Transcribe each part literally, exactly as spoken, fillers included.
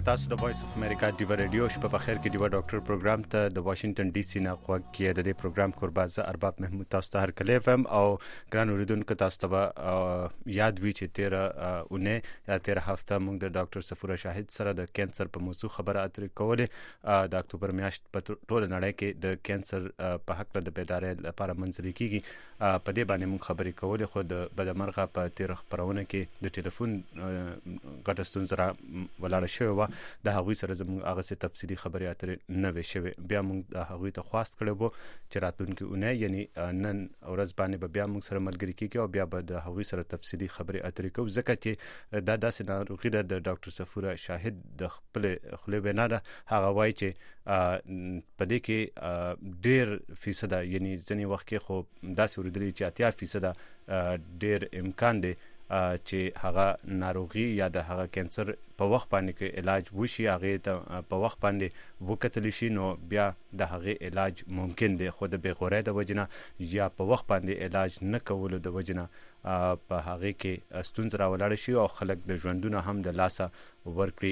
تاسو د وایس اف امریکا دیو رادیو شپه په خیر کې دیو ډاکټر پروګرام ته د واشنگټن ډي سي نه غوږ کې د دې پروګرام قربازه ارباب محمود تاسو ته هر کله فهم او ګران اوریدونکو تاسو ته یاد وی چې تیر اونۍ یا تیر هفته موږ د ډاکټر صفوره شاهد سره د کینسر په موضوع خبره اترې کولې. د اکتوبر میاشت په ټول نړۍ کې د کینسر په حق د بیدارۍ لپاره منځلي کیږي. په دې باندې موږ خبرې کولې خو د بدمرغه په تیر خبرونه کې د ټلیفون غټ ستونزه ولاړه شوی و. د هغوی سره زموږ هغه څه تفصیلي خبرې اترې نه وي شوی. بیا موږ د هغوی ته خواست کړی وو چې راتلونکي اونۍ یعنی نن ورځ باندې به بیا موږ سره ملګري کیږي او بیا به د هغوی سره تفصیلي خبرې اترې کوو، ځکه چې دا داسې ناروغي ده د ډاکټر صفوره شاهد د خپل خولې وینا ده. هغه وایي چې په دې کې ډېر فیصده یعنی ځینې وخت کې خو داسې اورېدلي چې اتیا فیصده ډېر امکان دی چې هغه ناروغي یا د هغه کینسر په وخت باندې کې علاج وشي، هغه ته په وخت باندې وکتل شي نو بیا د هغه علاج ممکن دی. خو د بېغورۍ د وجنه یا په وخت باندې علاج نه کولو د وجنه په هغه کې ستونزې راولاړ شي او خلک د ژوندونه هم د لاسه ورکړي.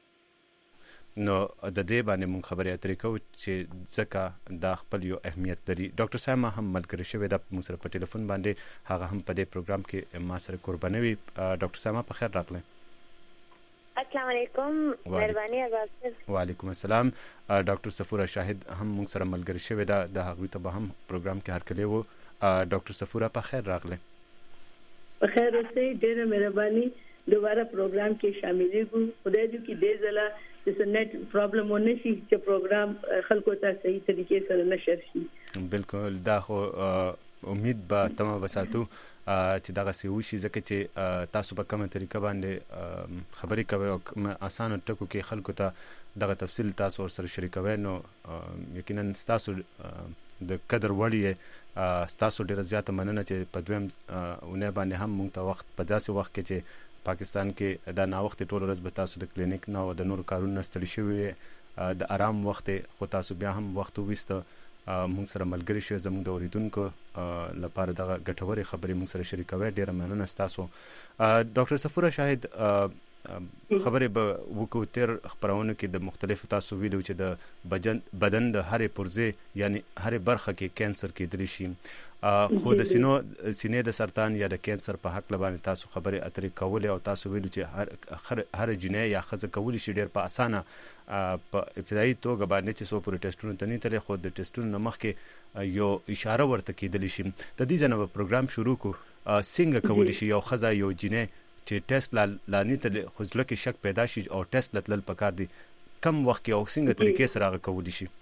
نو د دې باندې مونږ خبرې اترې کوو چې ځکه دا خپل یو اهمیت لري. ډاکټر سایما هم ملګری شوی ده موږ سره په ټلیفون باندې، هغه هم په دې پروګرام کې ما سره قربانوي. ډاکټر سایما په خیر راغلی. السلام علیکم. مهرباني اغاز. وعلیکم السلام. ډاکټر صفوره شاهد هم موږ سره ملګری شوی ده، د هغوی ته به هم پروګرام کې هرکلی وو. ډاکټر صفوره په خیر راغلی. په خیر اوسئ، ډېره مهرباني. دوباره پروګرام کې شاملېږو. خدای دې کې دې ځله چې نت پرابلم ونه شي چې پروګرام خلکو ته صحیح طریقې سره نشر شي. بالکل، دا خو امید به تمه وساتو چې دغه سی وشي، ځکه چې تاسو په کومه طریقه باندې خبرې کوئ او اسانه ټکو کې خلکو ته دغه تفصیل تاسو ورسره شریکوئ نو یقینا ستاسو د قدر وړ یې. ستاسو ډېره زیاته مننه چې په دویم اونۍ باندې هم موږ ته وخت په داسې وخت کې چې پاکستان کې دا ناوختې ټول ورځ به تاسو د کلینیک نه او د نورو کارونو نه ستړي شوي د آرام وخت خو تاسو بیا هم وخت وویسته موږ سره ملګري شوي. زموږ د اوریدونکو لپاره دغه ګټورې خبرې موږ سره شریکوئ. ډېره مننه ستاسو. ډاکټر صفوره شاهد خبرې به وکړو. تیر خبرونو کې د مختلفو تاسو ویلو چې د بدن بدن د هرې پرزې یعنی هرې برخه کې کینسر کېدلی شي، خو د سینو سینې د سرطان یا د کینسر په حق باندې تاسو خبرې اترې کولې او تاسو ویلو چې هر هر جنۍ یا ښځه کولی شي ډېر په اسانه په ابتدایي توګه باندې چې څو پورې ټیسټونو ته نه تللی، خو د ټیسټونو نه مخکې یو اشاره ورته کېدلی شي. د دې ځای نه به پروګرام شروع کړو. څنګه کولی شي یو ښځه یو جنۍ چې ټیسټ لا لانی ته خو زړه کې شک پیدا شي او ټیسټ لتل پکار دي، کم وخت کې او څنګه طریقې سره هغه کولی شي؟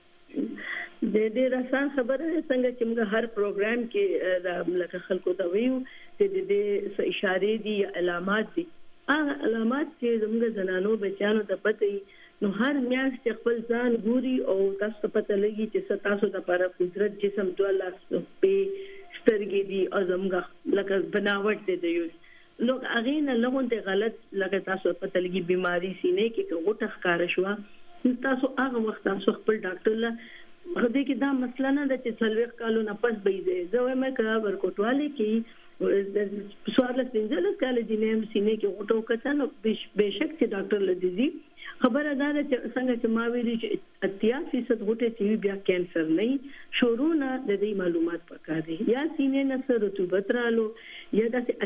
د دې آسان خبره څنګه چې موږ هر پروګرام کې د لکه خلکو ته ویو چې د دې اشارې دي علامات دي. هغه علامات چې زموږ زنانو بچیانو ته پته نو هر میاشت خپل ځان ګوري او تاسو ته پته لګي چې تاسو د لپاره قدرت جسم دوه لاس په سترګې دي او زموږ لکه بناوټ دي یو نو هغه نه لغونته غلط لکه تاسو پته لګي بیماری سینې کې غوټه ښکار شو، تاسو هغه وخت تاسو خپل ډاکټر له غدې کې دا مسله نه ده چې څلوېښت کالو نه پس به یې زه وایم که ورکوټوالې کې څوارلس پنځلس کاله جنۍ سینې کې غوټه وکړه نو بېشک چې ډاکټر له دې خبره دا ده چې څنګه چې ما ویلي چې اتیا فیصد غوټې چې بیا کینسر نه شروع نه د دې معلومات پکار دي یا سینې نه سره رطوبت رالو یا داسې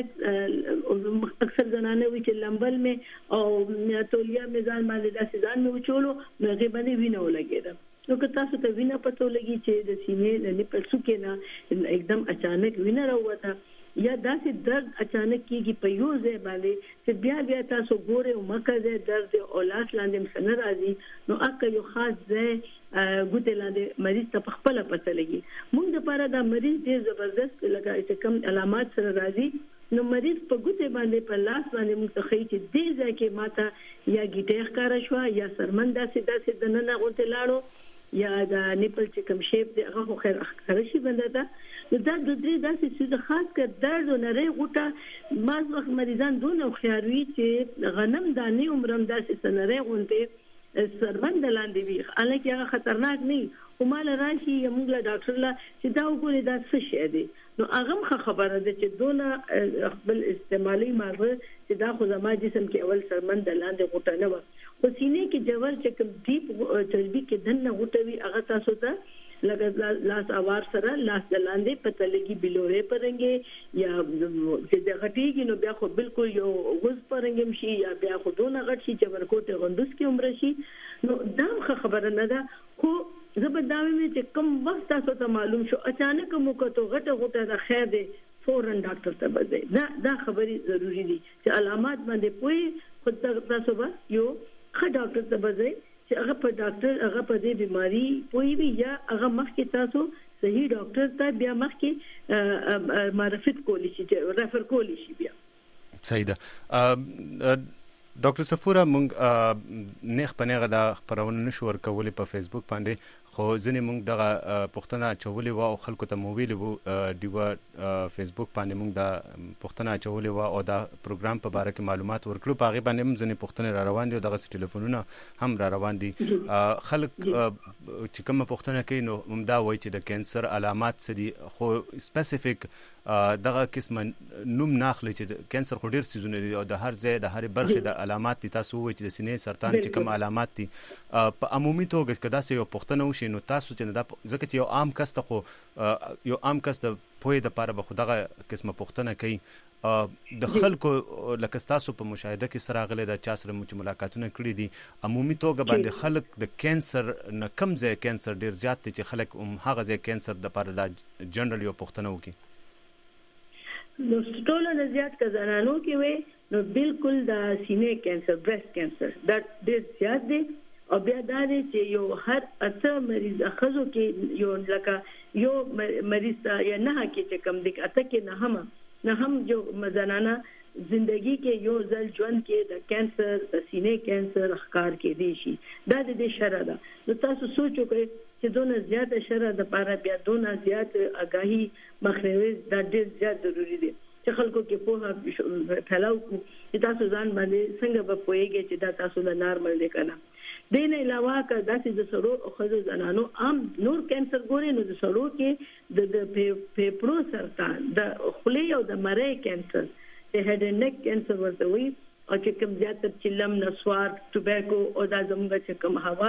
اچانک اکثر زنانه وي چې لمبل مې او تولیا مې ځان باندې داسې ځان مې وچولو نو هغې باندې وینه ولګېده. نو که تاسو ته وینه پته لګي چې د سینې د نپل څوکې نه एकदम اچانک وینه راووته یا داسې درد اچانک کېږي په یو ځای باندې چې بیا بیا تاسو ګورئ او مکه ځای درد او لاس لاندې هم څه نه راځي نو اکه یو خاص ځای ګوتې لاندې مریض ته په خپله پته لګي. موږ دپاره دا مریض ډېر زبردست لکه چې کوم علامات سره راځي نو مریض په ګوتې باندې په لاس باندې موږ ته ښیي چې دې ځای کې ماته یا ګیټۍ ښکاره شوه یا سرمن داسې داسې دننه غوټې لاړو یا د نیپل چې کوم شیپ دی هغه خو خیر ښکاره شي بنده ته نو دا د درې داسې څیزه خاص کر درد او نری غوټه بعض وخت مریضان دونه هوښیار وي چې غنم دانې عمرم داسې څه نری غوندې سربند لاندې وي حالانکه هغه خطرناک نه خو مال راشي موږ له ډاکټر له چې دا وګوري دا څه شی دی نو هغه هم خبره ده چې دونه خپل استعمالي ماغه چې دا خو زما جسم کې اول سرمند لاندې غوټه نه و لیول چې کوم ډیپ چربي کې دنه غوټوي هغه تاسو ته لکه لاس اوار سره لاس دلاندې پته لګي بلورې پرنګي یا چې د غټيږي نو بیا خو بالکل یو غوز پرنګم شي یا بیا خو دونه غټ شي چې ورکوټه غندوس کې عمر شي نو دا خبره نه ده خو زبرداوی مې چې کوم وخت تاسو ته معلوم شو اچانک مو کته غټه غټه د خیر دی فورن ډاکټر ته بځي دا دا خبري ضروری دي چې علامات باندې پوي خود تاسو به یو ښه ډاکټر ته بځي چې هغه په ډاکټر هغه په دې بيماري پوي وي یا هغه مخکې تاسو صحیح ډاکټر ته بیا مخکې معرفت کولی شي ریفر کولی شي بیا صحیح ده ډاکټر صفوره مونږ نیخ پنهغه د خبرونه نشو ورکولې په فیسبوک باندې خو ځنې مونږ دغه پښتنه چولې و او خلکو ته مو ویلې وو دیو فیسبوک باندې مونږ د پښتنه چولې و او دا پروګرام په اړه کې معلومات ورکړو په هغه باندې ځنې پښتنه را روان دي دغه ټلیفونونه هم را روان دي خلک چې کوم پښتنه کوي نو ممدا وایي چې د کانسر علامات څه دي خو سپیسیفیک دغه قسم نوم ناخلي چې کانسر خو ډیر سيزونه دي او د هر ځای د هر برخه د علامات دي تاسو وایي چې د سینې سرطان چې کوم علامات دي په عمومي توګه کدا سه یو پښتنه وشي نو تاسو چې دا ځکه چې یو عام کس ته خو یو عام کس ته پوهه د پاره به خدغه قسمه پښتنه کوي د خلکو لکه تاسو په مشاهده کې سره غلې د چا سره مو ملاقاتونه کړې دي عمومي توګه باندې خلک د کانسر نه کم ځای کانسر ډیر زیات دي چې خلک هم هغه ځای کانسر د پاره د جنرال یو پښتنه وکي نو ټول نه زیات کزانانو کې وي نو بالکل د سینې کانسر بریسټ کانسر دا ډیر زیات دي او بیا دا دی چې یو هر اته مریض اخذو کې یو لکه یو مریض یا نه کې چې کم دي اته کې نه هم نه هم جو مزنانه زندگی کې یو ځل ژوند کې د کانسر د سینې کانسر ښکار کې دي شي دا د دې شرع ده نو تاسو سوچ وکړئ چې دونه زیاته شرع د پاره بیا دونه زیات آگاهی مخنیوي دا ډیر زیات ضروری دي چې خلکو کې په پھیلاو کو چې تاسو ځان باندې څنګه به پوهیږئ چې دا تاسو له نارمل دي کنه دین علاوه که داسې د سړو او خزو زنانو عام نور کانسر ګوري نو د سړو کې د د پیپرو سرطان د خولې او د مری کانسر د هډ اینڈ نیک کانسر ورته وي او چې کوم زیات چلم نسوار ټوباکو او د زموږ چې کوم هوا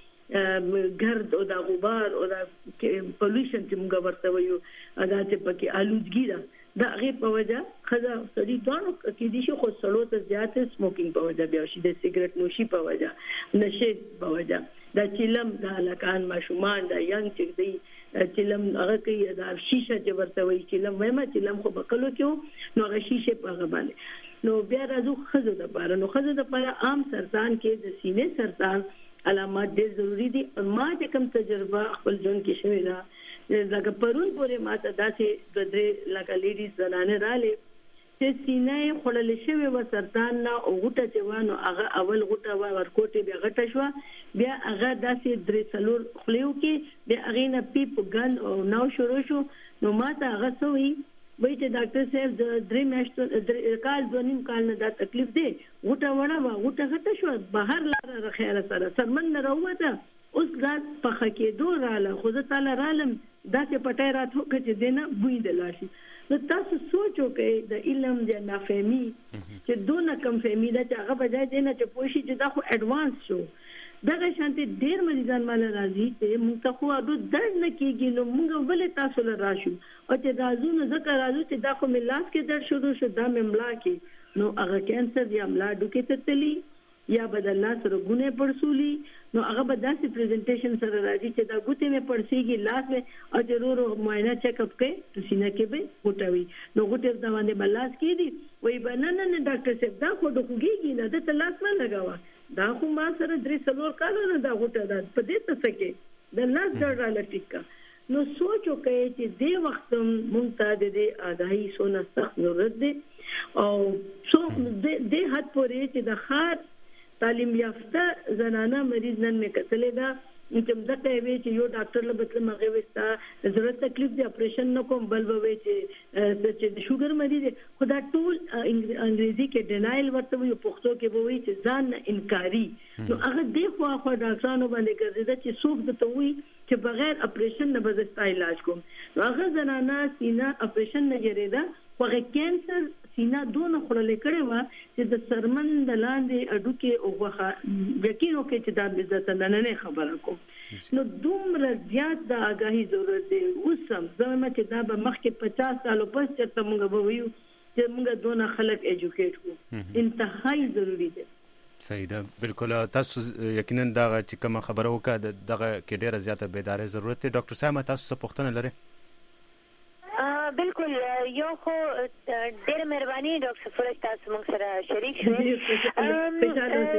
کې ګرد او د غبار او د پولوشن چې موږ ورته وایو دا چې پکې آلودګي ده دا غي په وجه خزه سړي دوه کې دي چې خو سړو ته زیات سموکینګ په وجه بیا شي د سیګریټ نوشي په وجه نشه په وجه دا چلم د لکان ماشومان د ینګ چې دی چلم هغه کې دا شیشه چې ورته وایي چلم وایم چلم خو بکلو کې نو هغه شیشه په هغه باندې نو بیا راځو خزه د پاره نو خزه د پاره عام سرطان کې د سینې سرطان علامات ډېر ضروری دي ما چې کوم تجربه خپل ژوند کې شوې ده لکه پرون پورې ماته داسې د درې لکه لیډیز زنانه رالې چې سینې خړل شوی و سرطان نه او غټه چوانو هغه اول غټه و ورکوټه بیا غټه شو بیا هغه داسې درې څلور خلیو کې بیا هغه نه پیپ ګن او نو شروع شو نو ماته هغه سوې وای چې ډاکټر صاحب د درې میاشتو کال دونیم کال نه دا تکلیف دی غټه وړه و غټه غټه شو بهر لاره رخیاله سره سرمن نه راوته اوس ګاز په خکې دوه رااله خو زه تعالی رالم دا چې پټای راتو چې دینه بوی دلاشي نو تاسو سوچو کې د علم د نافهمي چې دونه کم فهمي دا چې هغه بجای دینه چې پوښي چې دا خو اډوانس شو دغه شانتي ډیر مریضان مال راځي چې موږ ته خو اډو درد نه کیږي نو موږ ولې تاسو له راشو او چې راځو نو ځکه راځو چې دا خو ملاس کې درد شروع شو دا مملا کې نو هغه کانسر یا ملا ډوکې ته تلی یا بدل لاس سره ګونه پړسولي نو هغه به داسې پریزنټیشن سره راځي چې دا ګوتې مې پړسيږي لاس مې او ضرور معاینه چیک اپ کوي تو سینه کې به ګوټوي نو ګوتې دا باندې بلاس کې دي وای بننه نه ډاکټر صاحب دا خو ډوګيږي نه د لاس نه لگاوا دا خو ما سره درې څلور کالو نه دا ګوټه ده په دې څه کې د لاس ډر ټیکا نو سوچو کوي چې دې وخت مونږ ته د آگاهی سونه سخت ضرورت دي او څو دې حد پورې چې د خاص تعلیم یافته زنانه مریض نن مې کتلې دا چې مزه وی چې یو ډاکټر له بدله مغه وستا ضرورت تکلیف دی اپریشن نه کوم بل وی چې چې شوګر مریض خدا ټول انګریزي کې ډینایل ورته وي پښتو کې وی چې ځان نه انکاری نو هغه د خو خو ډاکټرانو باندې ګرځي چې څوک د توي چې بغیر اپریشن نه بزستا علاج کوم نو هغه زنانه سینه اپریشن نه جریدا خو کانسر سینا دونه خړلې کړې و چې د سرمن د لاندې اډو کې او وخه یقینو کې چې دا عزت نه نه خبره کوم نو دومره زیات د آگاهی ضرورت دی. اوسم زموږ چې دا به مخکې پچاس کال پس چې موږ به ویو چې موږ دونه خلک ایجوکیټ کو انتهایی ضروری دی. صحیح ده بالکل. تاسو یقینا دا چې کوم خبره وکړه دغه کې ډیره زیاته بیداری ضرورت دی. ډاکټر صاحب تاسو څه پوښتنه لرئ؟ بالکل یو خو ډېر مهرباني ډاکټر فورس تاسو موږ سره شریک شوئ.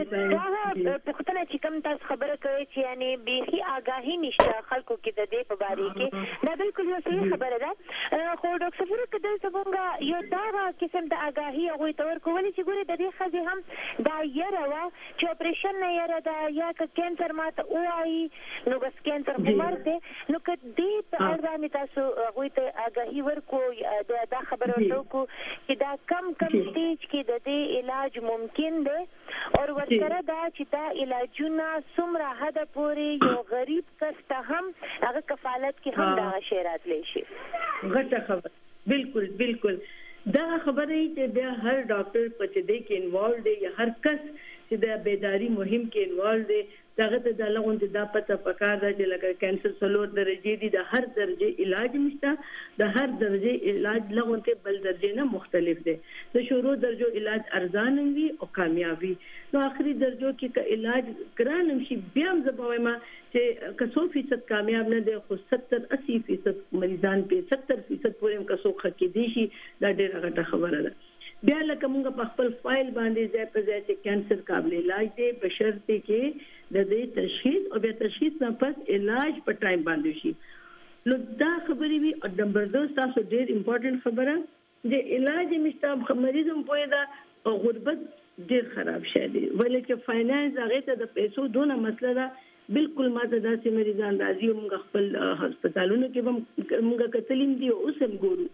دا پوښتنه چې کوم تاسو خبره کوي چې یعنی بیخي آگاهي نشته خلکو کې د دې په باره کې دا بالکل یو صحیح خبره ده. خو ډاکټر فورس کله چې موږ یو دا قسم د آگاهي هغوی ته ورکولې چې ګورې د دې ښځې هم دا یره وه چې اپریشن نه یره ده یا که کینسر ماته ووایي نو بس کینسر خو مرګ دی. نو که دې په اړه باندې تاسو هغوی ته آگاهي ورکړو کو دا خبر ورته کو چې دا کم کم سټیج کې د دې علاج ممکن دی او ورسره دا چې دا علاجونه څومره حد پورې یو غریب کس ته هم هغه کفالت کې هم دا شی راتلی شي. غټه خبر بالکل بالکل دا خبره چې بیا هر ډاکټر په دې کې انوالو دی یا هر کس چې د بیداری مهم کې انوالو دی دغه ته د لغون د پته پکار ده چې لکه کینسر څلور درجه دي د هر درجه علاج مشته د هر درجه علاج لغون ته بل درجه نه مختلف دي. د شروع درجه علاج ارزان وي او کامیابی نو اخري درجه کې ک علاج ګران شي بیا هم زبويما چې که څو فیصد کامیاب نه دي خو ستر اسی فیصد مریضان په ستر فیصد پورې کسو خکې دي شي دا ډېره غټه خبره ده. بیا لکه موږ په خپل فایل باندې ځای په ځای چې کینسر قابل علاج دی بشرطه کې د دې تشخیص او بیا تشخیص نه پس علاج په ټایم باندې شي. نو دا خبرې وی او نمبر دو تاسو ډېر امپورټنت خبره د علاج مشتاب مریض هم پوهه دا او غربت ډېر خراب شي دی ولکه فاینانس هغه ته د پیسو دونه مسله ده. بالکل ماته داسې مریضان راځي موږ خپل هسپتالونو کې موږ کتلین دي او اوس هم ګورو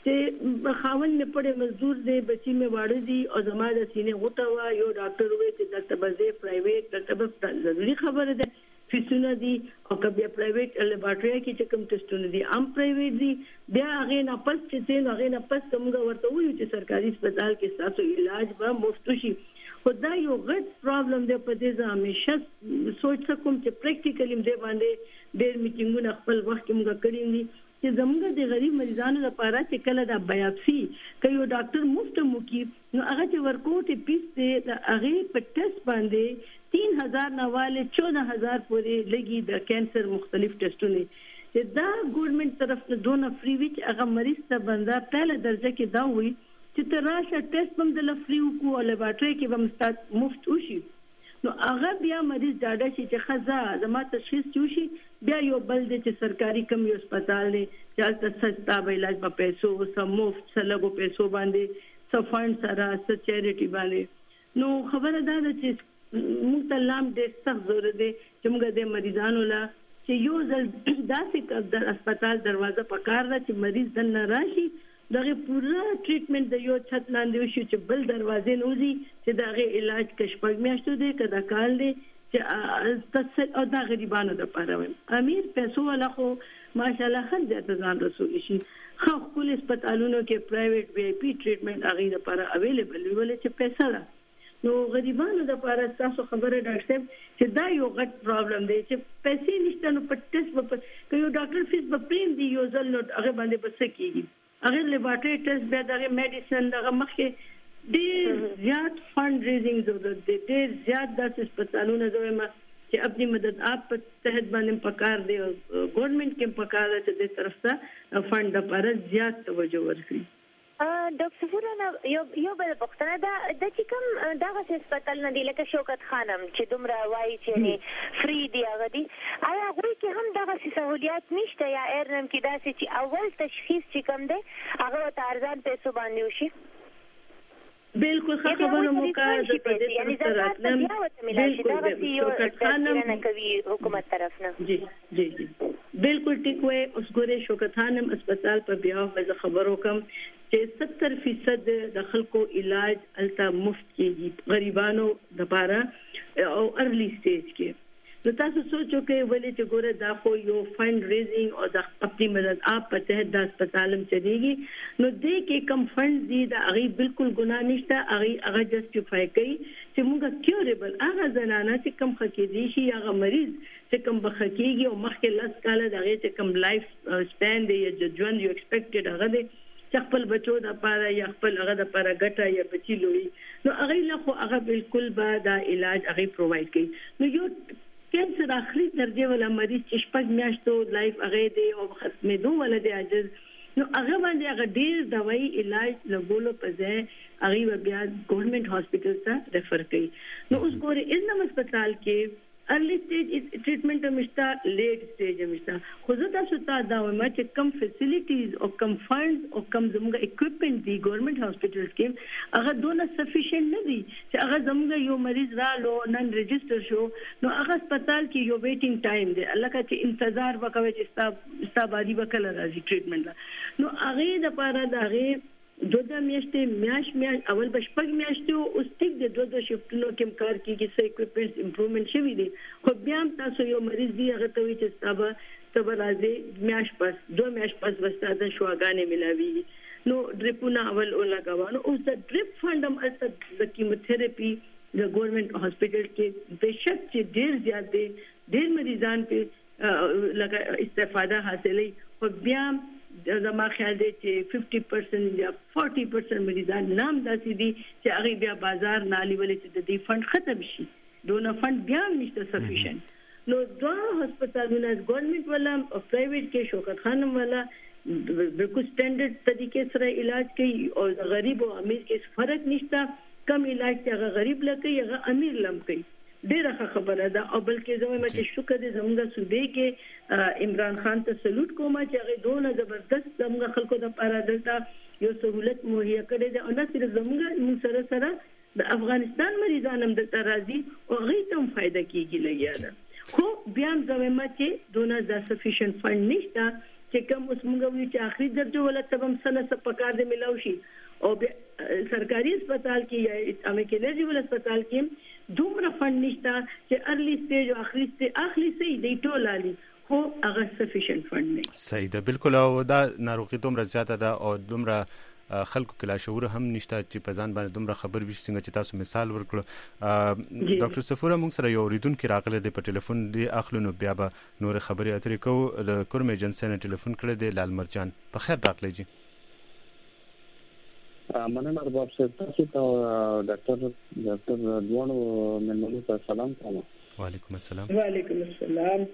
چې خاوند مې پړې مزدور دی بچی مې واړه دي او زما د سینې غوټه وا یو ډاکټر وې چې دلته به پرایویټ دلته به ضروري خبره ده فیسونه دي او کبه پرایویټ لیبارټری کې چې کوم ټیسټونه دي ام پرایویټ دي بیا هغه نه پس چې څنګه هغه نه پس څنګه ورته وایي چې سرکاري هسپتال کې تاسو علاج به مفت شي. خو دا یو غټ پرابلم دی په دې ځا همیشه سوچ کوم چې پریکټیکلی دې باندې ډېر میټینګونه خپل وخت کې موږ کړی دي چې زموږ د غریب مریضانو لپاره چې کله دا بایوپسي کوي یو ډاکټر مفت مو کی نو هغه چې ورکوټ پیس دی د هغه په ټیسټ باندې तीन हजार نواله चौदह हजार پورې لګي د کینسر مختلف ټیسټونه چې دا ګورنمنت طرف ته دونه فری وچ هغه مریض ته بندا پهله درجه کې دا وي چې تراشه ټیسټ هم د لفري کو او لیبارټری کې به مستات مفت وشي. نو هغه بیا مریض ډاډه شي چې خزا زما تشخیص وشي بیا یو بل د چې سرکاري کم یو هسپتال دی چې تاسو سستا به علاج په پیسو سم مفت سلګو پیسو باندې سفاند سره س چیریټي باندې نو خبره ده چې موږ ته لام ډېر سخت ضرورت دی چې موږ د مریضانو لا چې یو ځل داسې د هسپتال دروازه په کار ده چې مریض دنه راشي دغه پورا ټریټمنټ د یو چھت لاندې وشي چې بل دروازې نوځي چې دغه علاج کشپګ میاشتو دی کدا کال دی چې تاسو او د غریبانو لپاره وي امیر پیسو ولا خو ماشاءالله خل ځات ځان رسول شي خو خپل هسپتالونو کې پرایویټ وی آی پی ټریټمنټ هغه لپاره اویلیبل وي چې پیسې ده. نو غریبانو لپاره تاسو خبره ډاکټر صاحب چې دا یو غټ پرابلم دی چې پیسې نشته نو په ټیسټ په یو ډاکټر فیس په پریم دی یو ځل نو هغه باندې بس کیږي هغه لیبارټری ټیسټ به دغه میډیسن دغه مخکې ډېر زیات فند ریزینګ ضرورت دی ډېر زیات د هسپتالونو زما چې خپل مدد اپ په تحت باندې پکار دی ګورنمنت کې پکار دی چې د طرف ته فند لپاره زیات توجه ورکړي. ډاکټر فورانا یو یو بل پوښتنه ده د چې کوم دغه هسپتال نه دی لکه شوکت خانم چې دومره وایي چې فری دی هغه دی آیا هغوی کې هم دغه سہولیات نشته یا ایرنم کې داسې چې اول تشخیص چې کوم دی هغه ورته ارزان پیسو باندې وشي؟ بالکل خبره مو کار د پدې یعنی زکات بیا وته ملاشي دا وسی یو څنګه کوي حکومت طرف نه جی جی جی بالکل ټیک وای اوس ګوره شوکت خانم هسپتال په بیا مزه خبرو کم چې ستر فیصد د خلکو علاج الته مفت کیږي غریبانو لپاره او ارلی سټیج کې نو تاسو سوچو کې ولې چې ګوره دا خو یو فند ریزینګ او د خپل مدد اپ په تحت د هسپتال هم چلیږي نو دې کې کم فند دي دا هغه بالکل ګناه نشته هغه هغه جسټیفای کوي چې موږ کیوریبل هغه زنانه چې کم خکې دي شي هغه مریض چې کم بخکیږي او مخکې لاس کاله دغه چې کم لایف سپین دی یا ژوند یو ایکسپیکټډ هغه دی چې خپل بچو د پاره یا خپل هغه د پاره ګټه یا بچی لوي نو هغه له خو هغه بالکل به دا علاج هغه پرووايډ کوي نو یو کینسر اخري درجه ولا مریض چې شپږ میاشتو لایف هغه دی او ختمې دوه ولا دی عجز نو هغه باندې هغه ډیر دوايي علاج لګولو په ځای هغه بیا ګورنمنت هاسپټل ته ریفر کوي نو اوس ګوري ان هسپتال کې early stage treatment مشتا late stage مشتا خو زه تاسو ته دا وایم چې کم فیسیلیټیز او کم فندز او کم زموږ اکوپمنٹ دی ګورنمنت هاسپټلز کې هغه دونه سفیشینټ نه دي چې هغه زموږ یو مریض رالو نن ريجستر شو نو هغه هسپتال کې یو ویټینګ ټایم دی الله کا چې انتظار وکوي چې ستا ستا باندې وکړه راځي ټریټمنټ نو هغه د پاره دا هغه دوه میاشتې میاش میاش اول بشپږ میاشتې او ستیک د دوه دوه شفتونو کې کار کیږي سې اکوپمنټس امپروومنت شوی دي خو بیا هم تاسو یو مریض دی هغه ته وی چې تاسو تبه راځي میاش پس دوه میاش پس وساده شواګانې ملاوي نو ډریپونه اول ولګاوانو او د ډریپ فندم اصل د کیموتھراپي د ګورنمنت هاسپټل کې بشک چې ډیر زیات دي ډیر مریضان په لګا استفاده حاصلې خو بیا زما خیال دی چې پنځه پرسنټ یا چالیس پرسنټ مریضان نام داسې دي چې هغه بیا بازار نالي ولې چې د دې فند ختم شي دونه فند بیا نشته سفیشنت نو دوه هسپتالونه ګورنمنت ولا او پرایویټ کې شوکت خانم ولا بالکل سټانډرډ طریقې سره علاج کوي او غریب او امیر کې فرق نشته کم علاج چې هغه غریب لکه هغه امیر لم کوي ډیره خبره ده او بلکې زموږ چې شکر دې زموږ صوبې کې عمران خان ته سلوټ کوم چې هغه دونه زبردست زموږ خلکو د پاره دلته یو سہولت مهیا کړې ده او نه صرف زموږ موږ سره سره د افغانستان مریضان هم د راځي او هغه ته هم فائدہ کیږي لګیا خو بیا زموږ چې دونه د سفیشنت فند نشته چې کوم اوس موږ وی چې اخري درجه ولا تبم سنه سره پکار دې ملاوي شي او سرکاري هسپتال کې یا امریکایي ول هسپتال کې دومره فند نشته چې ارلی سټیج او اخري سټیج اخلي سي دی ټول علي خو هغه سفیشنت فند نه صحیح ده بالکل او دا ناروغي دومره زیاته ده او دومره خلکو کې لا شعور هم نشته چې په ځان باندې دومره خبر وي څنګه چې تاسو مثال ورکړو ډاکټر صفوره موږ سره یو ریدونکو راغله د په ټلیفون دی اخلو نو بیا به نور خبرې اترې کوو د کورم ایجنسی نه ټلیفون کړی دی لال مرجان په خیر راغلی جی مننه ارباب صاحب تاسو ته ډاکټر ډاکټر دوانو مننه ته سلام کوم وعلیکم السلام وعلیکم السلام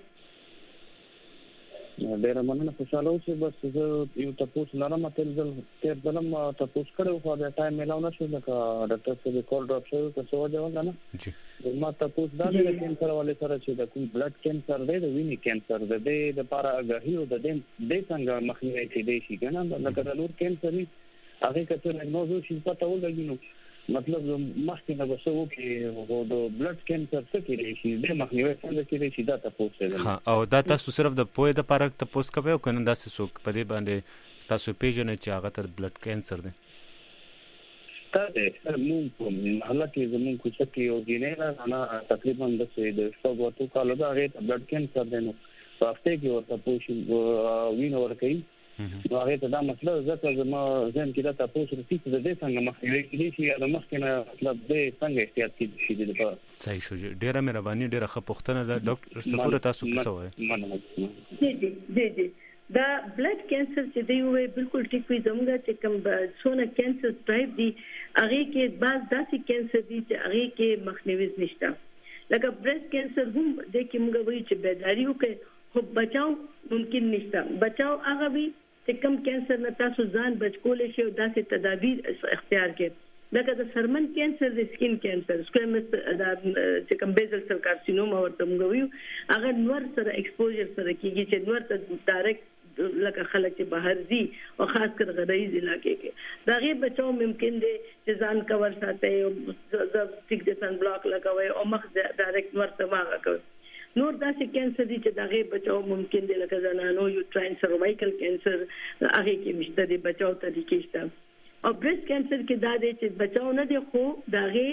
ډیر مننه خوشاله اوسئ بس زه یو تاسو لرم تل ځل تر دلم تاسو کړو خو دا ټایم ملاو نه شو لکه ډاکټر څه کول ډراپ شو تاسو وځو نه جی ما تاسو دا د کینسر والے سره چې د کوم بلډ کینسر دی د وینې کینسر دی د لپاره غوښیو د دې د څنګه مخنیوي کېدای شي کنه لکه د لور کینسر هغه کته نوزو شي پته ولګي نو مطلب مخکې نه وسو کې د بلډ کینسر څه کېږي شي د مخنیوي څنګه کېږي شي دا تاسو ته ها او دا تاسو صرف د پوهه د پاره تاسو کوي او کنه داسې څوک په دې باندې تاسو پیژنئ چې هغه تر بلډ کینسر دی تا مون په حالکه زمون کو چې یو جنیرا انا تقریبا د څه د څو وختو کال دا هغه بلډ کینسر دی نو په هفته کې ورته پوښتنه وینه ورکړي نو هغه ته دا مسله زه زما ځم کې دا تاسو سره چې د دې څنګه مخنیوي کیږي چې د مخکنه مطلب دې څنګه احتیاط کیږي چې د په صحیح شو ډیره مهرباني ډیره ښه پوښتنه ده ډاکټر صفوره تاسو څه وایي جی جی جی جی دا بلډ کینسر چې دی وي بالکل ټیک وي زموږ چې کوم څونه کینسر ټایپ دي هغه کې بعض داسې کینسر دي چې هغه کې مخنیوي نشته لکه بریسټ کینسر هم د کې موږ وایي چې بیداری وکړي خو بچاو ممکن نشته بچاو هغه وي چې کم کینسر نه تاسو ځان بچ کولای شئ او داسې تدابیر اختیار کړئ لکه د سرمن کینسر د سکین کینسر سکویمس د چې کوم بیزل سیل کارسینوما ورته موږ وایو هغه نور سره ایکسپوژر سره کیږي چې نور ته ډایرکټ لکه خلک چې بهر دي او خاص کر غریز علاقې کې دا غي بچو ممکن دي چې ځان کور ساتي او د ټیک د سن بلاک لګوي او مخ ډایرکټ ورته واغه کوي نور داسې کینسر دي چې دغه بچاو ممکن دي لکه زنانو یو ټراین سروایکل کینسر هغه کې مشته دي بچاو طریقې شته او بريست کینسر کې دا د چې بچاو نه دی خو داغه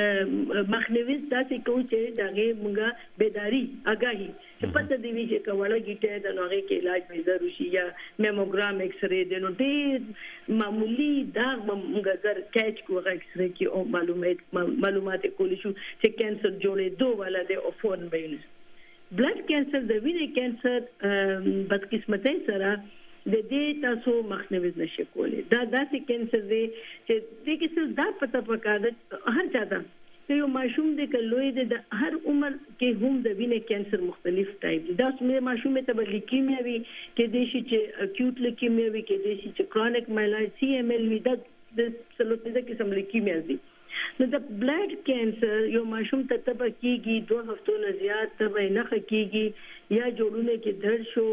مخنیوي تاسو کوم چې داغه موږ بیداری آگاهی چې پته دی چې کومه گیټه د نوغه کې علاج به ضروري شي یا میموګرام ایکس ری د نو دې معمولی دا موږ زر کیچ کوغه ایکس ری کې او معلومات معلومات کولی شو چې کینسر جوړې دوه والا د او فون بینس بلډ کینسر د وینې کینسر بدقسمتۍ سره د دې تاسو مخنیوي نشي کولای دا داسې کینسر دی چې د کیسه دا پته پکاده هر چاته یو ماشوم د کلوې د هر عمر کې هم د وینې کینسر مختلف ټایپ دي دا سمه ماشوم ته بل لیکیمیا وي کې د شي چې اکیوټ لیکیمیا وي کې د شي چې کرونیک مایلایډ سی ایم ایل وي د سلوټیزه کې سم لیکیمیا دي نو د بلډ کینسر یو ماشوم ته تبه کیږي دوه هفتو نه زیات تبه نه کیږي یا جوړونه کې درد شو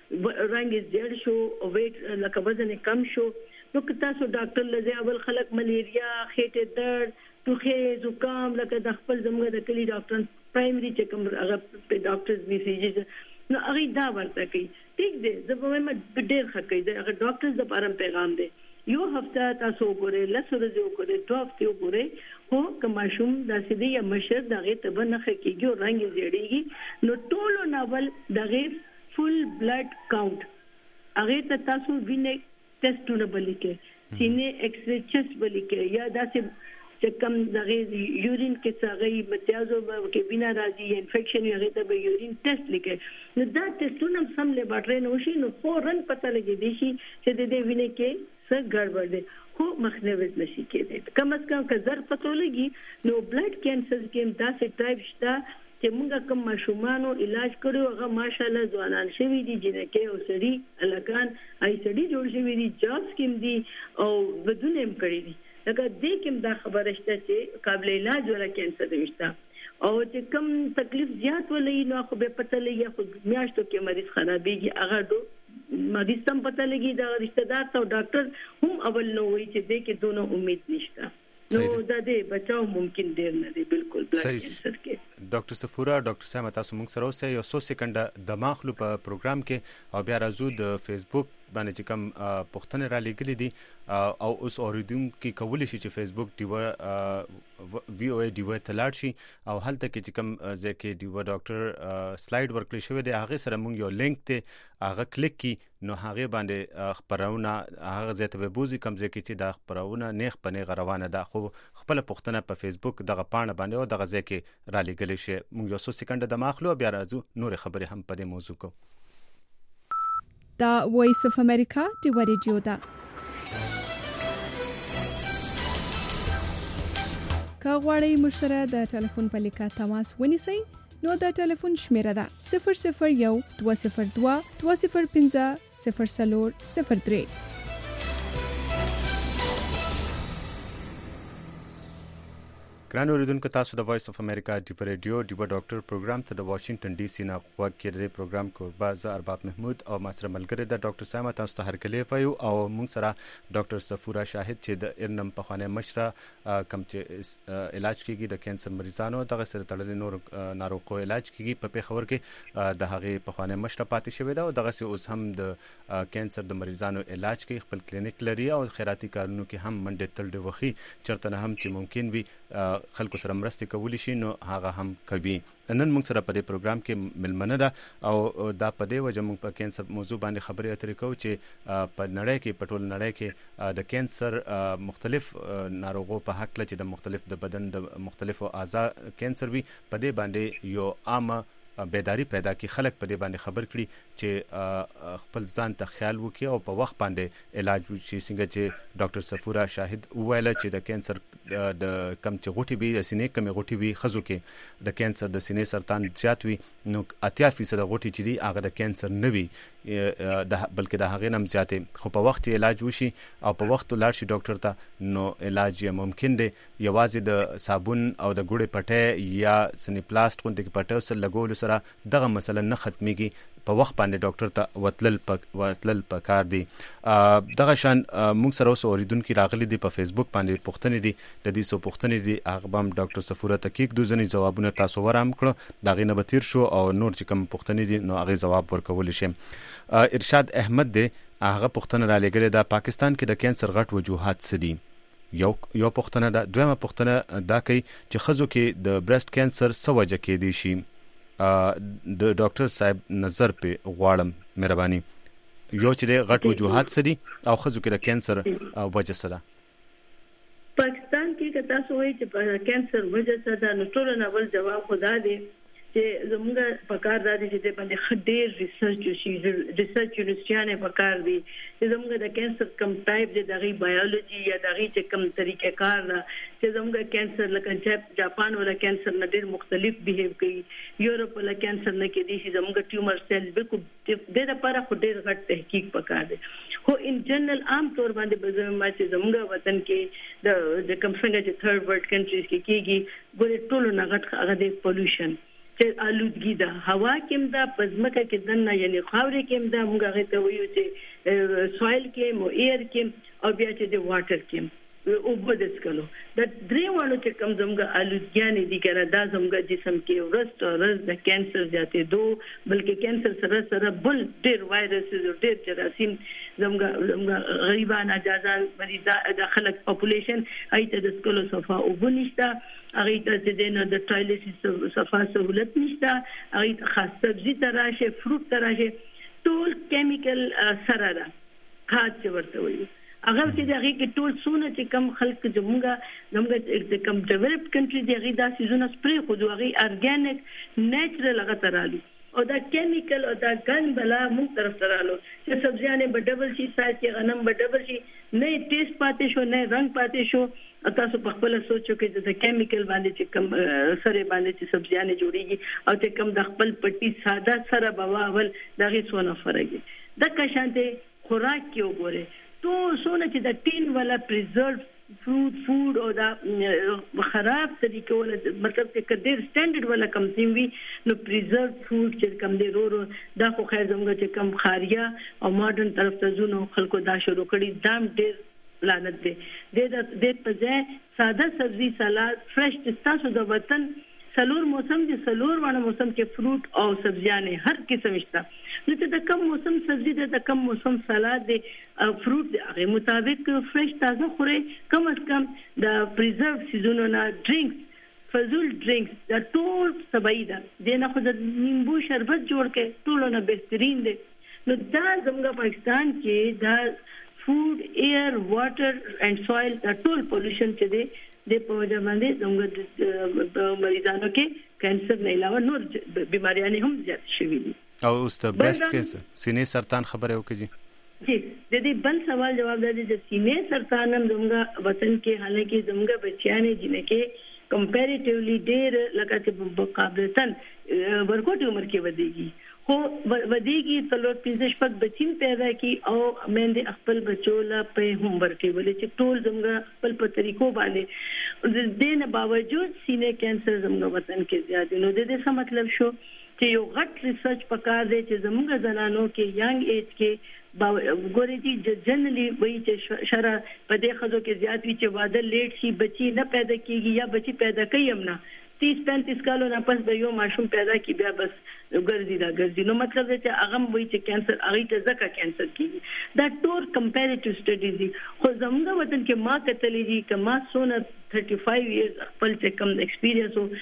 رنگ زیړ شو او ویټ لکه وزن کم شو نو که تاسو ډاکټر لږه اول خلک ملیریا خېټه درد ټوخه زکام لکه د خپل زموږ د کلی ډاکټر پرایمري چیک هم هغه ډاکټرز وی سي جی نو هغه دا ورته کوي ټیک دی زه به مې ډېر ښه کوي هغه ډاکټرز د پاره پیغام دی یو هفته تاسو وګورئ لس ورځې وګورئ دوه هفته وګورئ خو کما شوم داسې دی یا مشر دغه ته به نه کېږي او رنگ زیړیږي نو ټولو ناول دغه فل بلډ کاونټ هغه ته تاسو وینې ټیسټونه بلیکې سینې ایکس ری چست بلیکې یا داسې چې کم دغه یورین کې څنګه متیازو کې بنا راځي انفیکشن هغه ته به یورین ټیسټ لیکي نو دا ټیسټونه سم لیبارټری نو شي نو فورن پته لګي دي چې د دې وینې کې څه ګډوډ دي خو مخنیوي نشي کېدای کم از کم که زر پته لګي نو بلډ کینسر کې داسې ټایپ شته چې موږ کوم ماشومانو علاج کړو هغه ماشاءالله ځوانان شوي دي جنکه او سړي الکان آی سړي جوړ شوي دي جابس کوم دي او بدون هم کړی دي لکه دې کوم دا خبره شته چې قابل علاج ولا کینسر نشته او چې کوم تکلیف زیات ولې نو خو به پته لګي خو میاشتو کې مریض خرابېږي هغه مریض تم پته لګي دا رشتہ دار ته ډاکټر هم اول نو وي چې دې کې دونو امید نشته نو دا دې بچاو ممکن ډیر نه دی بالکل بلډ کینسر کې ډاکټر صفورا ډاکټر سام تاسو موږ سره اوسئ یو څو سکند د ماخلو په پروګرام کې او بیا راځو د فیسبوک باندې چې کوم پوښتنه را لګلې دي او اوس اوریدونکو کولای شي چې فیسبوک دیو وی او ای دیو ته لاړ شي او هلته کې چې کوم ځکه دیو ډاکټر سلاید ورکړی شوی دی هغه سره موږ یو لینک ته هغه کلیک کی نو هغه باندې خبرونه هغه ځای ته به بوزي کوم ځکه چې دا خبرونه نیخ پنه روانه ده خو خپل پوښتنه په فیسبوک دغه پاڼه باندې او دغه ځای کې را لګلې شي موږ یو څو سکند د ماخلو بیا راځو نور خبرې هم په دې موضوع کو دا وایس اف امریکا دی ریډیو دا کا غواړئ مشره د ټلیفون په لیکه تماس ونیسئ نو د ټلیفون شمیره ده صفر صفر یو دوه صفر دوه دوه صفر پنځه صفر صفر صفر درې ګران اوریدونکو تاسو د وایس اف امریکا دی ریډیو دی ډاکټر پروګرام ته د واشنگټن ډي سي نه غوږ کړئ پروګرام کو باز ارباب محمود او ماسره ملګری د ډاکټر سام تاسو ته هرکلی فایو او موږ سره ډاکټر صفورا شاهد چې د ارنم په خانه مشره کم چې علاج کیږي د کینسر مریضانو دغه سره تړلې نور ناروغو علاج کیږي په پیښور کې د هغه په خانه مشره پاتې شوی دا او دغه سه اوس هم د کینسر د مریضانو علاج کوي خپل کلینیک لري او خیراتي کارونو کې هم منډه تل د وخی چرته نه هم چې ممکن وي خلکو سره مرسته کولی شي نو هغه هم کوي نن موږ سره په دې پروګرام کې ملمنه ده او دا په دې وجه موږ په کینسر موضوع باندې خبرې اترې کوو چې په نړۍ کې په ټول نړۍ کې د کینسر مختلف ناروغو په حق لچې د مختلف د بدن د مختلفو اعضاء کینسر وي په دې باندې یو عامه بیداری پیدا کی خلک په دې باندې خبر کړي چې خپل ځان ته خیال وکړي او په وخت باندې علاج وشي څنګه چې ډاکټر صفورا شاهد وویل چې د کینسر د کم چې غوټي وي د سینې کم غوټي وي خزو کې د کینسر د سینې سرطان زیات وي نو اتیا فیصد غوټي چې دي هغه د کینسر نه وي بلکې د هغه نم زیاتې خو په وخت علاج وشي او په وخت لاړ شي ډاکټر ته نو علاج ممکن دی یوازې د صابون او د ګوړې پټه یا سنیپلاست غوندې پټه سره لګول سره دغه مسله نه ختميږي په وخت باندې ډاکټر ته وتلل په وتلل په کار دی دغه شان موږ سره اوس اوریدونکو راغلي دي په فیسبوک باندې پوښتنې دي د دې سو پوښتنې دي هغه هم ډاکټر صفورا تکیک دوه ځنې جوابونه تاسو ورام کړو دا غینه به تیر شو او نور چې کوم پوښتنې دي نو هغه جواب ورکول شي ارشاد احمد دی هغه پوښتنه را لګلې دا پاکستان کې د کانسر غټ وجوهات څه دي؟ یو یو پوښتنه دا دویمه پوښتنه دا کوي چې خزو کې د برست کانسر څه وجه کې دي شي؟ د ډاکټر صاحب نظر په غواړم مهرباني. یو چې غټ وجوهات څه دي او خزو کې د کانسر وجه څه ده؟ پاکستان کې که تاسو وایي چې کانسر وجه څه ده نو ټول نه ول جواب خدا دی چې زموږ په کار راځي چې باندې خډیر ریسرچ شي ریسرچ یونیورسيټیانه په کار دي چې زموږ د کانسر کم ټایپ د دغه بایولوژي یا دغه چې کم طریقې کار ده چې زموږ کانسر لکه چې جاپان ولا کانسر نه ډیر مختلف بیهیو کوي یورپ ولا کانسر نه کې دي چې زموږ ټیومر سیل بالکل د لپاره خډیر غټ تحقیق پکار دي. خو ان جنرال عام طور باندې بزما چې زموږ وطن کې د کم څنګه چې ثرد ورلد کنټریز کې کېږي ګورې ټول نه غټ هغه د پولوشن چې آلودګي ده هوا کې دا پزمکه کې دنه یعنی خاورې کې دا موږ هغه ته وایو چې سوایل کې مو ایر کې او بیا چې د واټر کې او بدس کلو د درې وړو چې کم زموږ آلودګیانې دي کنه دا زموږ جسم کې ورست او رز د کانسر ځاتې دو بلکې کانسر سره سره بل ډېر وایرسز او ډېر جراثیم زموږ غریبانه جازان مریضه د خلک پاپولیشن ایته د سکلو صفه او بنشتا هغه ته د د ټایلیسیس صفه سہولت نشته هغه ته خاص سبزی تراشه فروټ تراشه ټول کیمیکل سره ده خاص ورته وي هغه چې دغه کې ټول سونه چې کم خلک زموږه زموږ کم ډیولپډ کنټری دغه داسې زونه سپری خو دغه ارګانیک نیچرل هغه ترالي او دا کیمیکل او دا ګن بلا مون طرف ترالو چې سبزیانه په ډبل شي ساج کې غنم په ډبل شي نه ټیسټ پاتې شو نه رنگ پاتې شو تاسو په خپل سوچو کې د کیمیکل باندې چې کم سره باندې چې سبزیانه جوړيږي او چې کم د خپل پټي ساده سره بواول دغه څونه فرق دی د کښانته خوراک کې وګوره تو سونه چې د ټین ولا پریزرቭ فروټ فود او دا خراب طریقو ولا مطلب چې کډیر سټانډرډ ولا کم سیم وی نو پریزرቭ فود چې کم دی ورو دا خو خیر زموږ چې کم خاریا او ماډرن طرف ته زونو خلکو دا شروع کړي دام ډیر لعنت دی د د په ځای ساده سبزی سلاد فرش تاسو د وطن سلور موسم دي سلور باندې موسم کې فروټ او سبزیانه هر قسم شته نو ته د کم موسم سبزی د کم موسم سلاد دي فروټ دي هغه مطابق فرش تازه خوري کم از کم د پریزرቭ سیزونو نه ډرینکس فزول ډرینکس د ټول سبایدا د نه خو د نیمبو شربت جوړ کې ټول نه بهترین دي نو دا زموږ پاکستان کې دا فود ایر واټر اینڈ سویل د ټول پولوشن چې دي د په وجه باندې زموږ مریضانو کې کانسر نه علاوه نور بیماریاں هم زیات شوي دي او اوس د برست کانسر سینې سرطان خبره وکړي جی د دې بل سوال جواب دی چې سینې سرطان هم زموږ وطن کې حالانکه زموږ بچیانې جنې کې کمپیریټیولی ډېر لکه چې مقابلتن ورکوټ عمر کې ودیږي خو ودیږي څلور پنځه شپږ بچین پیدا کی او مېندې خپل بچو لا په هم ورکې ولې چې ټول زموږ خپل په طریقو باندې د دې نه باوجود سینې کانسر زموږ وطن کې زیات نو د دې څه مطلب شو چې یو غټ ریسرچ پکار دی چې زموږ زنانو کې ینګ ایج کې ګورې چې جنرالي وایي چې شرع په دې خزو کې زیات وي چې واده لیټ شي بچي نه پیدا کیږي یا بچي پیدا کوي هم نه تیس پینتیس کالو نه پس به یو ماشوم پیدا کی بیا بس ګرځي دا ګرځي نو مطلب دی چې هغه وایي چې کانسر هغه ته ځکه کانسر کیږي دا ټول کمپیریټیو سټډیز دي خو زموږ وطن کې ما کتلې دي چې ما سونه thirty-five ایئرز خپل چې کم ایکسپیرینس وو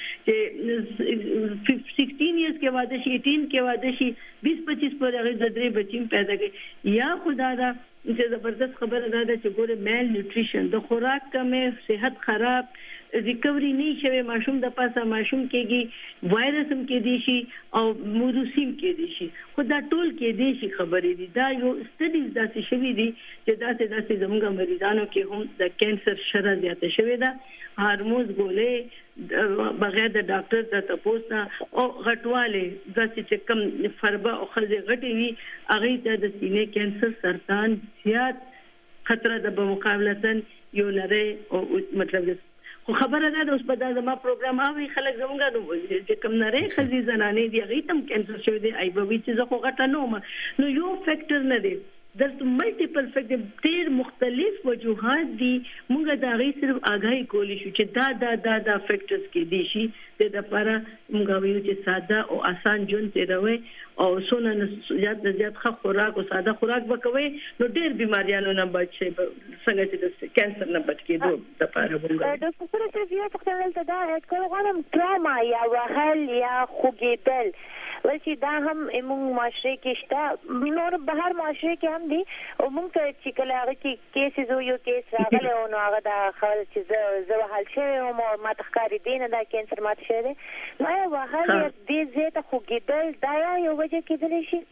چې sixteen ایئرز کې واده شي eighteen کې واده شي twenty twenty-five پر هغه د درې بچیم پیدا کړي یا خدا دا چې زبردست خبره ده چې ګوره میل نیوټریشن د خوراک کمې صحت خراب ریکوري نه شوي ماشوم د پاسه ماشوم کېږي وایرس هم کې دي شي او موروسیم کې دي شي خو دا ټول کې دي شي خبرې دي دا یو سټډیز داسې شوي دي چې داسې داسې زموږ مریضانو کې هم د کانسر شره زیاته شوې ده هارمونز ګولې بغیر د ډاکټر د تپوس او غټواله داسې چې کم فربه او خزه غټي وي هغه ته د سینې کانسر سرطان زیات خطر د بمقابلتن یو لري او مطلب خو خبره ده اوس په دغه ما پروګرام اوی خلک زمونږ نو چې کم نری خزي زنانې دی هغه تم کانسر شوی دی ای به چې زه خو غټه نو نو یو فیکټر نه دی درته ملټیپل فیکټر ډیر مختلف وجوهات دي موږ دا غي صرف آگاهی کولی شو چې دا دا دا دا فیکټرز کې دي شي د لپاره موږ ویو چې ساده او آسان ژوند تیروي او سونه زیات زیات ښه خوراک او ساده خوراک وکوي نو ډیر بیماریانو نه بچ شي څنګه چې د کانسر نه بچ کېدو لپاره موږ د څه څه یو څه ته دا کول غواړم ټراما یا وهل یا خوګیدل ولې دا هم موږ معاشره کې شته نور بهر معاشره کې هم دي او موږ ته چې کله هغه کې کیسز یو کیس راغلی او نو هغه دا خبر چې زه زه وهل شوی او ما تخکاری دینه دا کانسر ماته شوی نو یا وهل دې زیاته خوګیدل دا یو وجه کېدلی شي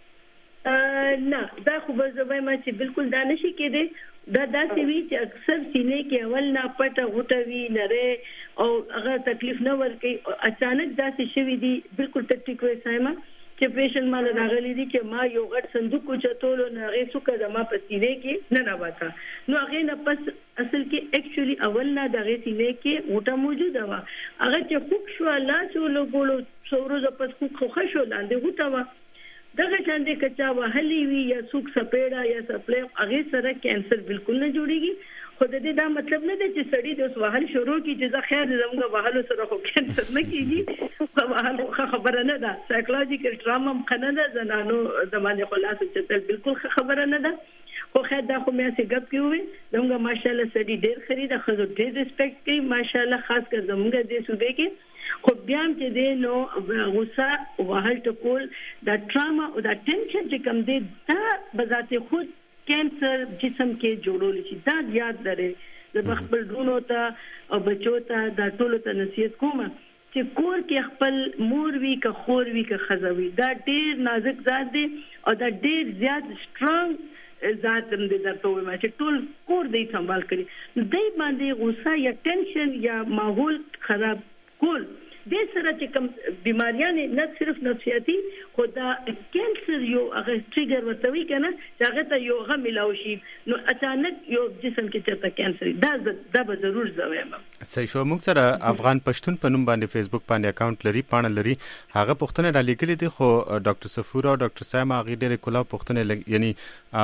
نه دا خو به زه وایم چې بالکل دا نشي کېدی دا داسې وي چې اکثر سینې کې اول نه پټه غوټه وي نری او هغه تکلیف نه ورکوي اچانک داسې شوي دي بالکل ټیک وایي سایمه چې پیشنټ مال راغلی دي چې ما یو غټ صندوق کوچتول نو هغه څوک د ما په سینې کې نه راوځه نو هغه نه پس اصل کې اکچولی اول نه د هغه سینې کې غوټه موجوده و هغه چې خوک شو الله چې لوګولو څورو پس خوک خو شو لاندې غوټه و دغه چاندې کچا وهلی وی یا څوک سپېړه یا سپلې هغه سره کانسر بالکل نه جوړيږي خو د دې دا مطلب نه دی چې سړی د اوس وهل شروع کی چې ځکه خیر زموږ وهلو سره خو کانسر نه کیږي خو وهلو خبره نه ده سایکولوژیکل ټراما مخنه ده زنانو زمانه خلاص چې بالکل خبره نه ده خو خیر دا خو مې څه ګپ کیوي زموږ ماشاءالله سړي ډېر خرید خو ډېر ریسپیکټ کوي ماشاءالله خاص کر زموږ د صوبې کې خو بیا هم چې دی نو غوسه وهل ټکول دا ټراما او دا ټینشن چې کوم دی دا بذات خود کانسر جسم کې جوړول شي دا یاد لري د خپل ډونو ته او بچو ته دا ټول ته نصیحت کوم چې کور کې خپل مور وی که خور وی که خزوي دا ډیر نازک ذات دی او دا ډیر زیات سترونګ ذات هم دې درته وایم چې ټول کور دې سنبال کړي دای باندې غوسه یا ټینشن یا ماحول خراب کول د سره چې کوم بیماریاں نه صرف نفسیاتی خو دا کانسر یو هغه ټریګر ورته وی کنه چې هغه ته یو غو ملاوي شي نو اچانک یو جسم کې چرته کانسر دا دا به ضرور زویم صحیح شو موږ سره افغان پښتون په نوم باندې فیسبوک باندې اکاونټ لري پاڼه لري هغه پښتنه را لیکلې دي خو ډاکټر صفور او ډاکټر ساما غي ډېر کلا پښتنه یعنی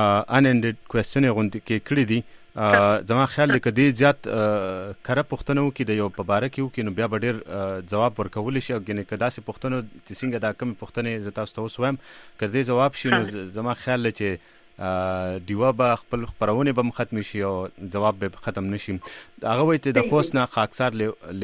ان اندډ کوېسچن غونډه کې کړی دي زما خیال دی کدی زیات کړه پښتنو کې د یو په باره کې کې نو بیا ډېر جواب ورکول شي او ګنې کدا سي پښتنو چې څنګه دا کم پښتنې زتا تاسو وسوم کدی جواب شي نو زما خیال چې دیوا به خپل خبرونه به ختم شي او جواب به ختم نشي هغه وایي ته د خوست نه خاکسار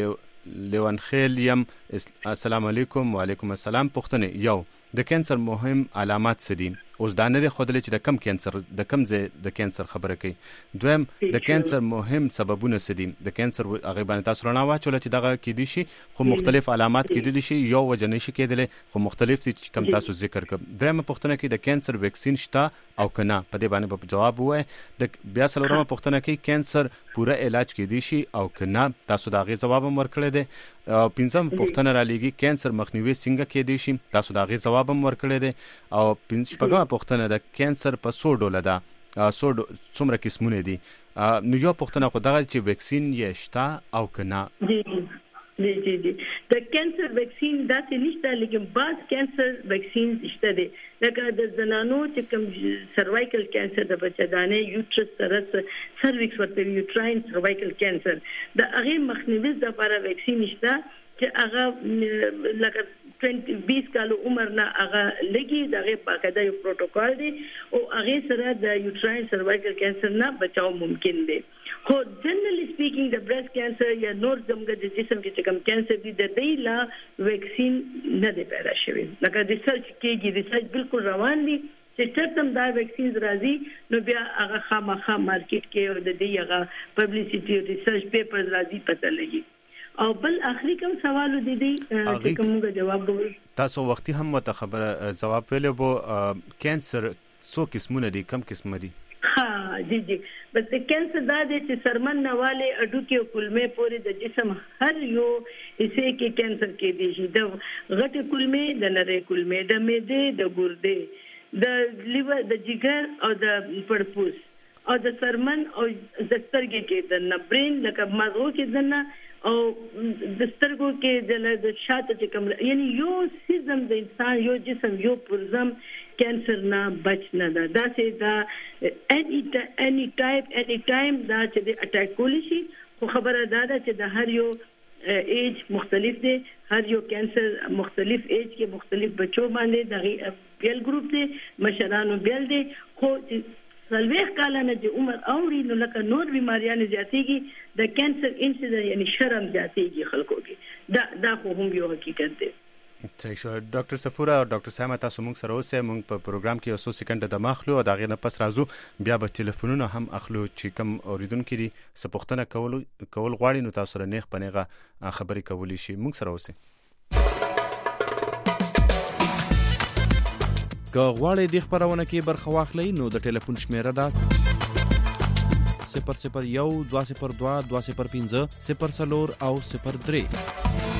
لیوان خیل یم السلام علیکم وعلیکم السلام پښتنه یو د کانسر مهم علامات څه دي اوس دا نه خودل چې د کم کانسر د کم ځای د کانسر خبره کوي دویم د کانسر مهم سببونه څه دي د کانسر هغه باندې تاسو رڼا واچول چې دغه کې دي شي خو مختلف علامات کې دي شي یو وجه نشي کېدل خو مختلف چې کم تاسو ذکر کړ دریم پښتنه کې د کانسر ویکسین شته او کنه په دې باندې په جواب وای د بیا سلورمه پښتنه کې کانسر پوره علاج کې دي شي او کنه تاسو دا غي جواب هم ورکړی دی او پنځم پښتنه را لګي کانسر مخنیوي څنګه کې دي شي تاسو دا غي جواب هم ورکړی دی او پنځم پښتنه د کانسر په څو ډول ده څو څومره قسمونه دي نو یو پښتنه خو دغه چې ویکسین یې شته او کنه جی جی جی جی د کانسر ویکسین دا څه نشته لیکن بعض کانسر ویکسین شته دي لکه د زنانو چې کوم سروایکل کانسر د بچدانه یوټرس سره سرویکس ورته یوټراین سروایکل کانسر د هغه مخنیوي لپاره ویکسین شته چې هغه لکه بیس کالو عمر نه هغه لګي دغه باقاعده یو پروتوکول دی او هغه سره د یوټراین سروایکل کانسر نه بچاو ممکن دی خو جنرally speaking د بریسټ کانسر یا نور زموږ د جسم کې کوم کانسر دي د دې لا ویکسین نه دی پیدا شوی لکه ریسرچ کېږي ریسرچ بالکل روان دي چې ترتم دا ویکسین راځي نو بیا هغه خامخا مارکیټ کې او د دې هغه پبلسټي او ریسرچ پیپرز راځي پته لګي او بل اخري کوم سوال دي دي چې کومه جواب غوړ تاسو وختي هم مت خبره جواب ویلې وو کانسر څو قسمونه دي کم قسم دي ها جی جی بس کانسر دا دي چې سرمن نواله اډو کې کولمه پورې د جسم هر یو حصے کې کانسر کې دي شي د غټه کولمه د نری کولمه د معده د ګردې د لیور د جګر او د پړپوس او د سرمن او د سترګې کې د نبرین لکه مغزو کې دنه او د سترګو کې د شاته چې کوم یعنی یو سیستم د انسان یو جسم یو پرزم کینسر نه بچ نه ده دا چې دا اني اني ټایپ اني ټایم دا چې د اٹیک کولی شي خو خبره دا ده چې د هر یو ایج مختلف دی هر یو کینسر مختلف ایج کې مختلف بچو باندې د بیل ګروپ دی مشرانو بیل دی خو سلويخ کالانه د عمر اوري نو لکه نور بیماریاں زیاتېږي د کینسر انسیډنس یعنی شرم زیاتېږي خلکو کې دا دا خو هم یو حقیقت دی. صحیح شو. ډاکټر صفوره او ډاکټر ساما تاسو موږ سره اوسئ. موږ په پروګرام کې یو څو سکند د ماخلو او دا غي نه پس راځو بیا به ټلیفونونه هم اخلو چې کوم اوریدونکو دي سپوښتنه کول کول غواړي نو تاسو سره نیغ پنيغه خبرې کولی شي. موږ سره اوسئ. که غواړئ د خبرونه کې برخه واخلئ نو د ټلیفون شمیره ده صفر صفر یو دوه صفر دوه دوه صفر پنځه صفر څلور او صفر درې.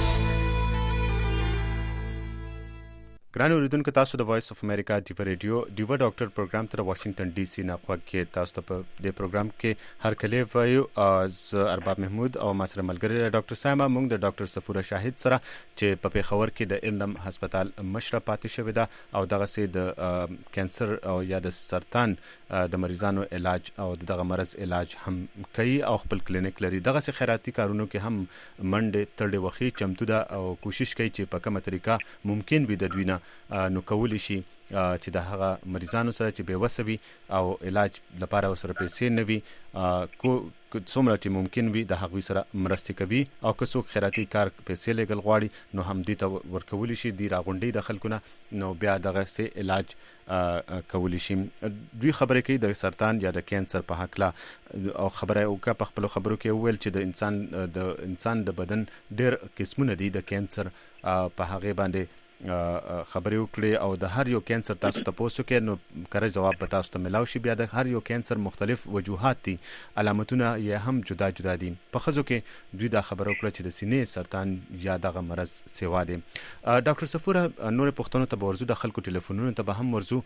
ګران اوریدونکو تاسو د وایس اف امریکا دی ریډیو دیو ډاکټر پروګرام تر واشنگټن ډي سي نه خو کې تاسو ته په دې پروګرام کې هر کله وایو از ارباب محمود او مسره ملګری ډاکټر ساما موږ د ډاکټر صفوره شاهد سره چې په پیښور کې د ارنم هسپتال مشره پاتې شوې ده او دغه سي د کانسر او یا د سرطان د مریضانو علاج او دغه مرز علاج هم کوي او خپل کلینیک لري. دغه سي خیراتي کارونو کې هم منډه تړلې وخی چمتو ده او کوشش کوي چې په کومه طریقه ممکن وي د دوینه نو کولی شي چې د هغه مریضانو سره چې بے وسوي او علاج لپاره وسره پیسې نه وي کو څومره چې ممکن وي د هغوی سره مرسته کوي او که څوک خیراتي کار پیسې لګل غواړي نو هم دې ته ورکولی شي دی راغونډي د خلکونه نو بیا دغه سي علاج کولی شي. دوی خبرې کوي د سرطان یا د کانسر په حق لا او خبره او کا په خپل خبرو کې ویل چې د انسان د انسان د بدن ډېر قسمونه دي د کانسر په هغه باندې خبرې وکړي او د هر یو کانسر تاسو ته پوسو کې نو کره جواب به تاسو ته ملاوي شي. بیا د هر یو کانسر مختلف وجوهات دي علامتونه یې هم جدا جدا دي. په خزو کې دوی دا خبرو کړه چې د سینې سرطان یا دغه مرز سیوا دي. ډاکټر صفوره نور پښتنو ته ورزو د خلکو ټلیفونونو ته به هم ورزو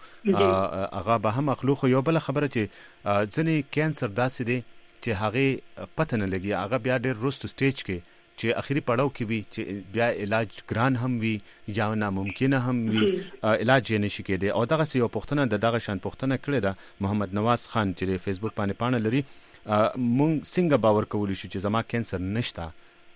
هغه به هم اخلو. خو یو بل خبره چې ځنې کانسر داسې دي چې هغه پته نه لګي هغه بیا ډېر روستو سټیج کې چې اخیری پړاو کې وي چې بیا علاج ګران هم وي یا ناممکنه هم وي علاج یې نشي کېدی. او دغه یو پښتنه د دغه شان پښتنه کړې ده محمد نواز خان چې فیسبوک باندې پاڼه لري مونږ څنګه باور کولی شو چې زما کانسر نشته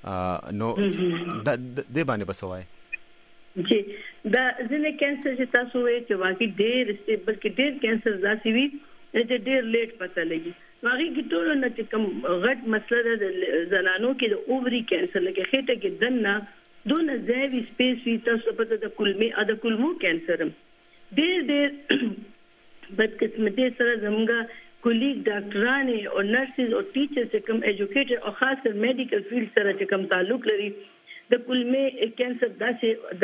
نو د دې باندې بسوای جی دا ځنه کانسر چې تاسو وایي چې واقعي ډېر سټیبل کې ډېر کانسر ځاسي وي چې ډېر لیټ پته لګي واقعي کې ټول نه چې کوم غټ مسله ده زنانو کې د اووري کانسر لکه خېټه کې دنه دونه ځای سپیس وي تاسو په د کولمې د کولمو کانسر ډېر ډېر بدقسمتي سره زموږه کولیګ ډاکټرانه او نرسز او ټیچرز چې کوم ایجوکیټر او خاص کر میډیکل فیلډ سره چې کوم تعلق لري د کولمې کانسر داسې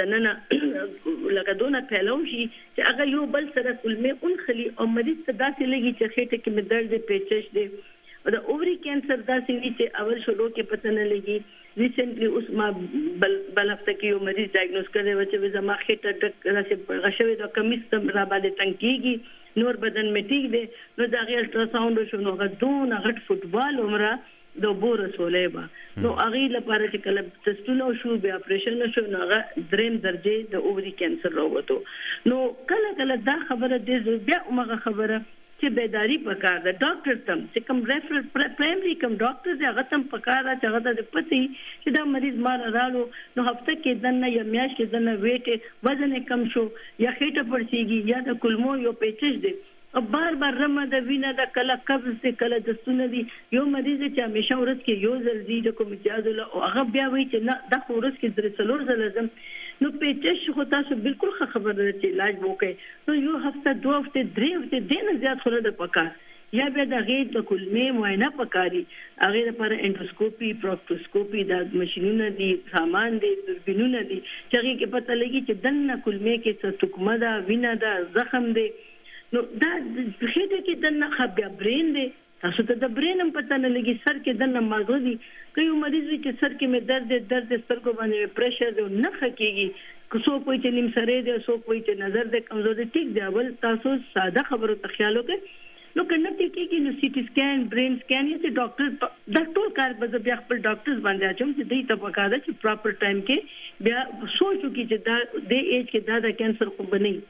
دننه لکه دونه پهلو شي چې هغه یو بل سره کولمې اون خلی او مریض ته داسې لګي چې خېټه کې مې درد دی پیچش دی او د اووري کانسر داسې وي چې اول شروع کې پته نه لګي. ریسنټلی اوس ما بل بل هفته کې یو مریض ډایګنوز کړی و چې زما خېټه ډک راشي غشوي د کمیس تم را باندې تنګ کیږي نور بدن مې ټیک دی نو دا غي الټراساوند شو نو غدون غټ فوټبال عمره د بور رسولې با نو هغه لپاره چې کله تستونه شو بیا اپریشن شو نو هغه دریم درجه د اووري کانسر راوته نو کله کله دا خبره دې بیا عمره خبره چې بیداری پکار ده ډاکټر تم چې کوم ریفرل پرایمري کوم ډاکټر دی هغه تم پکار ده چې هغه د پتی چې دا مریض مار رالو نو هفته کې دنه یا میاش کې دنه ویټ وزن کم شو یا خېټه پړسیږي یا د کولمو یو پیچش دی او بار بار رمه د وینه د کله قبض ته کله د ستونه دي یو مریض چې همیشه ورځ کې یو ځل دی د کوم اجازه له او هغه بیا وایي چې نه د ورځ کې درې څلور ځله لازم نو پیچش خو تاسو بالکل خبر ده چې علاج وکړي نو یو هفته دوه هفته درې هفته دنه زیات خلک د پکار یا بیا د غیر د کولمې معاینه پکاري هغه لپاره انډوسکوپي پروکټوسکوپي د ماشينونو دي سامان دي دوربینونه دي چې هغه کې پته لګي چې دنه کولمې کې څه ټکمه ده وینه ده زخم دی نو دا خېټه کې دنه خبیا برین دی تاسو ته د برین هم پته نه لګي سر کې دنه ماغو دي کوي مریض وي چې سر کې مې درد درد سترګو باندې پريشر دی نه خکېږي کو څوک وایي چې نیم سره دی څوک وایي چې نظر دی کمزور دی ټیک دی اول تاسو ساده خبرو ته خیال وکړئ نو کنه ټیکي نو سی ټي سکین برین سکین یې چې ډاکټر د ټول کار به بیا خپل ډاکټرز باندې اچوم چې دوی ته پکاره چې پراپر ټایم کې بیا سوچو کې چې دا د ایج کې دا د کانسر خو بنئ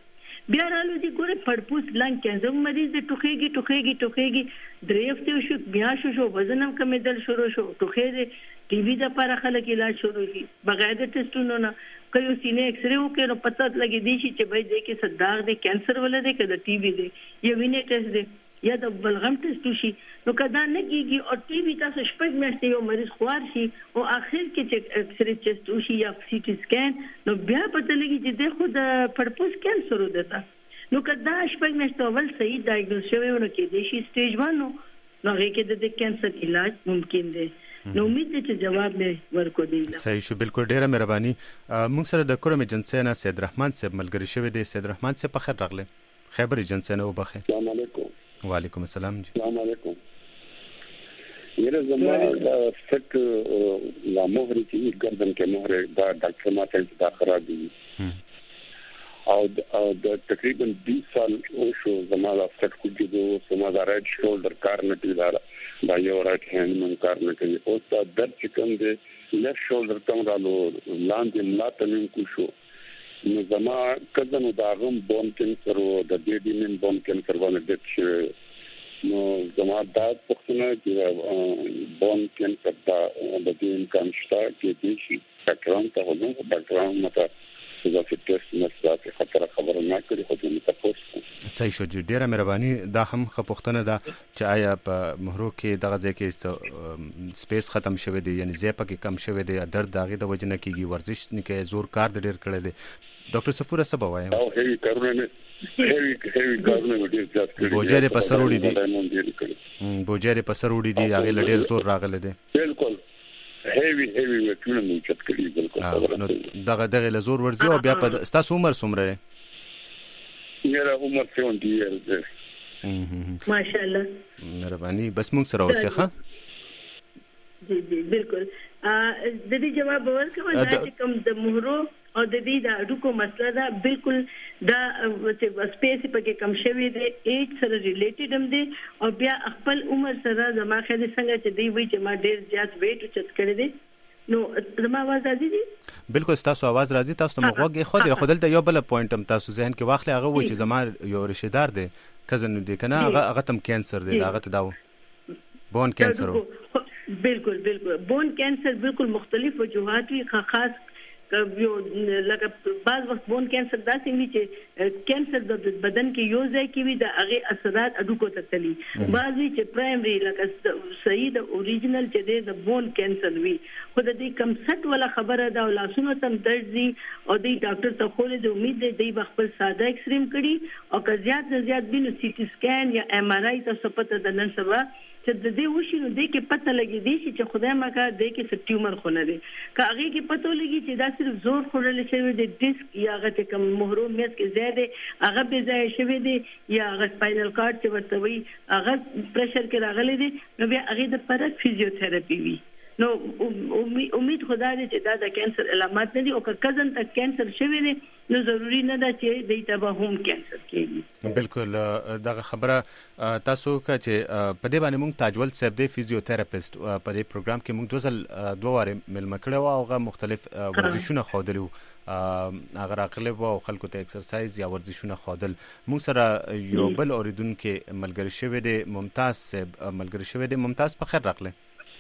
بیا رالو دي ګوره پړپوس لنګ کینسر مریض د ټوخېږي ټوخېږي ټوخېږي درې هفته شو بیا شو شو وزن هم کمېدل شروع شو ټوخې ټي وي د لپاره خلک علاج شروع شي بغیر د ټیسټونو نه کيو سینې ایکس رے وکړو نو پته لګي دي چې به دې کې صداغ دی کینسر ولې دی کده ټي وي دی یا وینې ټیسټ دی یا د بلغم ټیسټ شي نو کدا نه کیږي او ټي وي تاسو شپږ میاشتې یو مریض خوار شي او اخر کې چې ایکس رے ټیسټ شي یا سی ټي سکین نو بیا پته لګي چې د خود پړپوس کینسر ودته نو کدا شپږ میاشتې اول صحیح ډایګنوز شوی ونه کې دي شي سټیج ون نو هغه کې د کینسر علاج ممکن دی نو امید دې چې جواب مې ورکو دی صحیح شو بالکل ډیره مهرباني موږ سره د کورم ایجنسی نه سید رحمان صاحب ملګری شوی دی سید رحمان صاحب په خیر راغله خیبر ایجنسی نه وبخه السلام علیکم وعلیکم السلام جی السلام علیکم یره زما فک لا مهر کی گردن کے مهر دا ډاکټر ما ته دا خراب دي او د تقریبا بیس سال او شو زما لا فک کو دي زما دا رائټ شولډر کار نه دی دا دا یو رائټ هاند من کار نه کوي او دا درد چې کوم دی لیفت شولډر کوم رالو لاندې ملاتنم کو شو نو زما کدنو دا غم بون کینسر او د ډیډینن بون کینسر باندې د چې نو زما دا پښتنه چې بون کینسر دا د دې امکان شته چې دې شي ډاکټران ته ولنو ډاکټران مته دا چې ټیسټ نشته خطر خبره نه کړي خو دې تاسو صحیح شو ډیره مهرباني دا هم خپختنه ده چې آیا په مهرو کې دغه ځکه چې سپیس ختم شوی دی یعنی زیپه کې کم شوی دی درد داغه د وجنه کېږي ورزش نه کې زور کار د ډیر کړی دی ډاکټر سفور سبا وایم او هیوی کارونه هیوی هیوی کارونه ډیر زیات کړی بوجره په سر وړي دي بوجره په سر وړي دي هغه ډیر زور راغلی دی بالکل هیوی هیوی وکړو نو چت کړی بالکل نو دغه دغه لزور ورزي او بیا په تاسو عمر څومره میرا عمر سیونټي ایئرز ده ماشاءالله مهرباني بس موږ سره اوسه جی جی بالکل د دې جواب ورکوم دا چې کوم د مهرو او د دې د اډوکو مسله ده بالکل دا چې سپیس پکې کم شوی دی ایج سره ریلیټډ هم دی او بیا خپل عمر سره زما خېل څنګه چې دی وی چې ما ډیر زیات ویټ چت کړی دی نو زما आवाज راځي دي بالکل تاسو आवाज راځي تاسو ته مغوږ خو دې خودل ته یو بل پوینټ هم تاسو ذهن کې واخلې هغه و چې زما یو رشتہ دار دی کزن دی کنه هغه هغه تم کینسر دی هغه ته داو بون کینسر بالکل بالکل بون کینسر بالکل مختلف وجوهات وی خاص یو لکه بعض وخت بون کینسر داسې وي چې کینسر د بدن کې یو ځای کې وي د هغه اثرات اډوکو ته تلي بعض وی چې پرایمري لکه صحیح د اوریجنل چې د بون کینسر وي خو د دې کم سټ ولا خبره دا لاسونو تم درد دي او د ډاکټر ته خو د امید دی د خپل ساده ایکس رے کړي او که زیات نه زیات بینو سی ټي سکین یا ایم ار آی ته پته د نن سبا چې د دې وشي نو د کې پته لګي دي چې خدای مکه د کې څه ټیومر خونه دي که هغه کې پته لګي چې دا صرف زور خورل شوی دی ډیسک یا هغه کوم مهرو مېز کې زیاده هغه به ځای شوی دی یا هغه سپاینل کارډ چې ورته وي هغه پرشر کې راغلي دي نو بیا هغه د پر فزیوتراپي وي نو امید خدای دې چې دا د کینسر علامات نه دي او که کزن ته کینسر شوی دی نو ضروری نه ده چې د تبه هم کینسر کېږي بالکل دغه خبره تاسو که چې په دې باندې موږ تاجول صاحب دی فزیوتراپیست په دې پروګرام کې موږ دوزل دوه واره ملمه کړو او هغه مختلف ورزشونه خودلو هغه راغلی وو خلکو ته ایکسرسایز یا ورزشونه خودل موږ سره یو بل اوریدونکو ملګری شوی دی ممتاز صاحب ملګری شوی دی ممتاز په خیر راغلی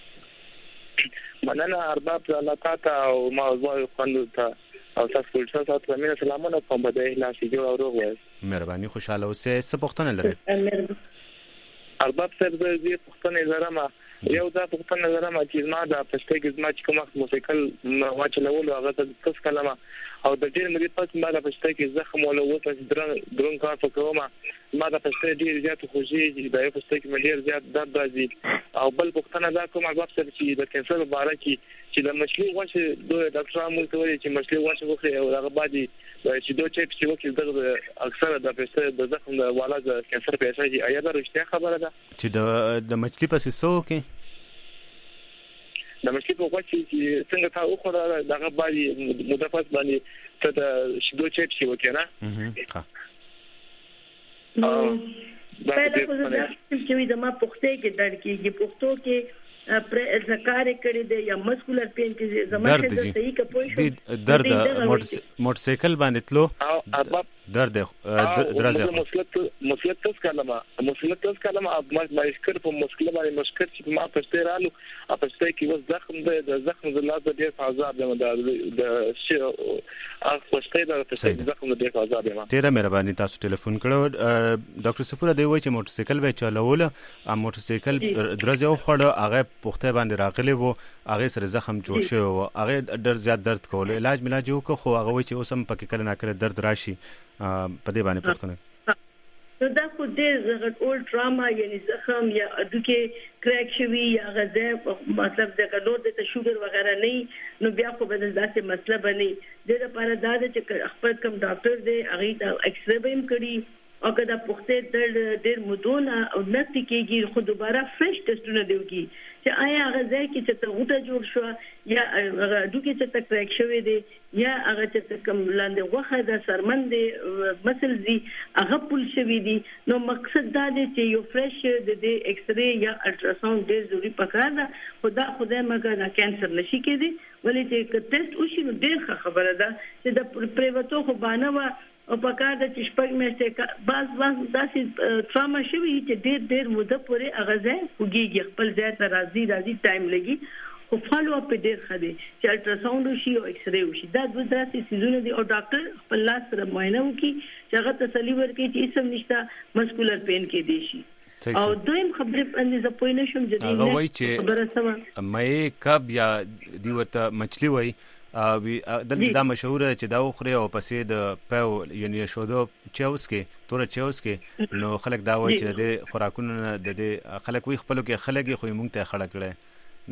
مننه ارباب الله تعالی او موضوع خوندو ته او تاسو ټول تاسو ته مینه سلامونه کوم به د احلاسی جوړ او روغ وای مهرباني خوشاله اوسه څه پوښتنه لرئ ارباب صاحب دې پوښتنه لرم یو دا پوښتنه لرم چې ما دا پښتو کې زما چې کوم وخت موسیقل واچلول هغه تاسو کلمه او د ډېر مې پات ما دا پښتو کې زخم ولا وته درن درن کار وکوم ما دا پښتو ډېر زیات خوشي چې دا پښتو کې مې ډېر زیات درد راځي او بل پوښتنه دا کوم ارباب صاحب چې د کینسر لپاره کې چې د مچلي غوښه دوه ډاکټر مو ته وایي چې مچلي غوښه وخوري او هغه باندې چې دوه چیپ چې وکیل دغه اکثره د پښتو د زخم د والا د کینسر په اساس آیا دا رښتیا خبره ده چې د د مچلي په سیسو کې د مچلي په غوښه چې څنګه تا وخوره دغه باندې مدافعت باندې ته د شیدو چیپ شي وکنه ها دا په دې چې د ما پښتو کې درد کېږي پښتو کې پر ذکر کړی دی یا مسکولر پین کې زموږ ته صحیح کپوي شو درد موټر سایکل باندې تلو درد درازه مسلط مسلط تاسو کلمه مسلط تاسو کلمه ما مشکل په مشکل باندې مشکل چې ما پښته رالو پښته کې و زخم د زخم د لاس د ډیر عذاب دی د شي اخ پښته د پښته زخم د ډیر عذاب دی ډیره مهرباني تاسو ټلیفون کړو ډاکټر صفور دی وای چې موټر سایکل به چلول ا موټر سایکل درازه خو هغه پښته باندې راغلی وو هغه سره زخم جوړ شوی وو هغه ډیر زیات درد کول علاج ملاج وکړو خو هغه وای چې اوسم پکې کله نه کله درد راشي په دې باندې پښتنه نو دا خو دې زغت اول ټراما یعنی زخم یا اډوکه کریک شوی یا غزه مطلب د کلور د شوګر وغیرہ نه نو بیا خو بدل داسې مسله بني د لپاره دا چې خپل کم ډاکټر دې هغه ته ایکس رے به کړي او کدا پخته درد ډېر مدونه او نتی کېږي خو دوباره فرش ټیسټونه دیوږي چې آیا هغه ځای کې چې ته غوټه جوړ شو یا هغه دوی چې ته کریک شوی دی یا هغه چې کوم لاندې غوخه د سرمن دی مسل دی هغه پول شوی دی نو مقصد دا دی چې یو فرش د دې ایکس رے یا الټراساوند ډېر ضروري پکار ده خدا خدای مګر دا کانسر نشي کېدی ولې چې ټیسټ وشي نو ډېر خبره ده چې د پریوتو خو باندې وا او پکار د چشپک مېسته باز باز داسې ټراما شوی چې ډېر ډېر مده پورې اغازه وګيږي خپل ځای ته راځي راځي ټایم لګي خو فالو اپ ډېر خدي چې الټراساوند وشي او ایکس رے وشي دا د داسې سيزونه دي او ډاکټر خپل لاس سره معاینه وکړي چې هغه تسلی ورکړي چې هیڅ نشته مسکولر پین کې دي شي او دویم خبرې باندې زه پوه نه شم چې هغه وایي چې مې کب یا دی ورته مچلی وایي وی دلته دا مشهور چې دا خوري او پسې د پاو یعنی شودو چاوس کې تور چاوس کې نو خلک دا وایي چې د خوراکونو د خلک وی خپل کې خلک خو مونږ ته خړه کړي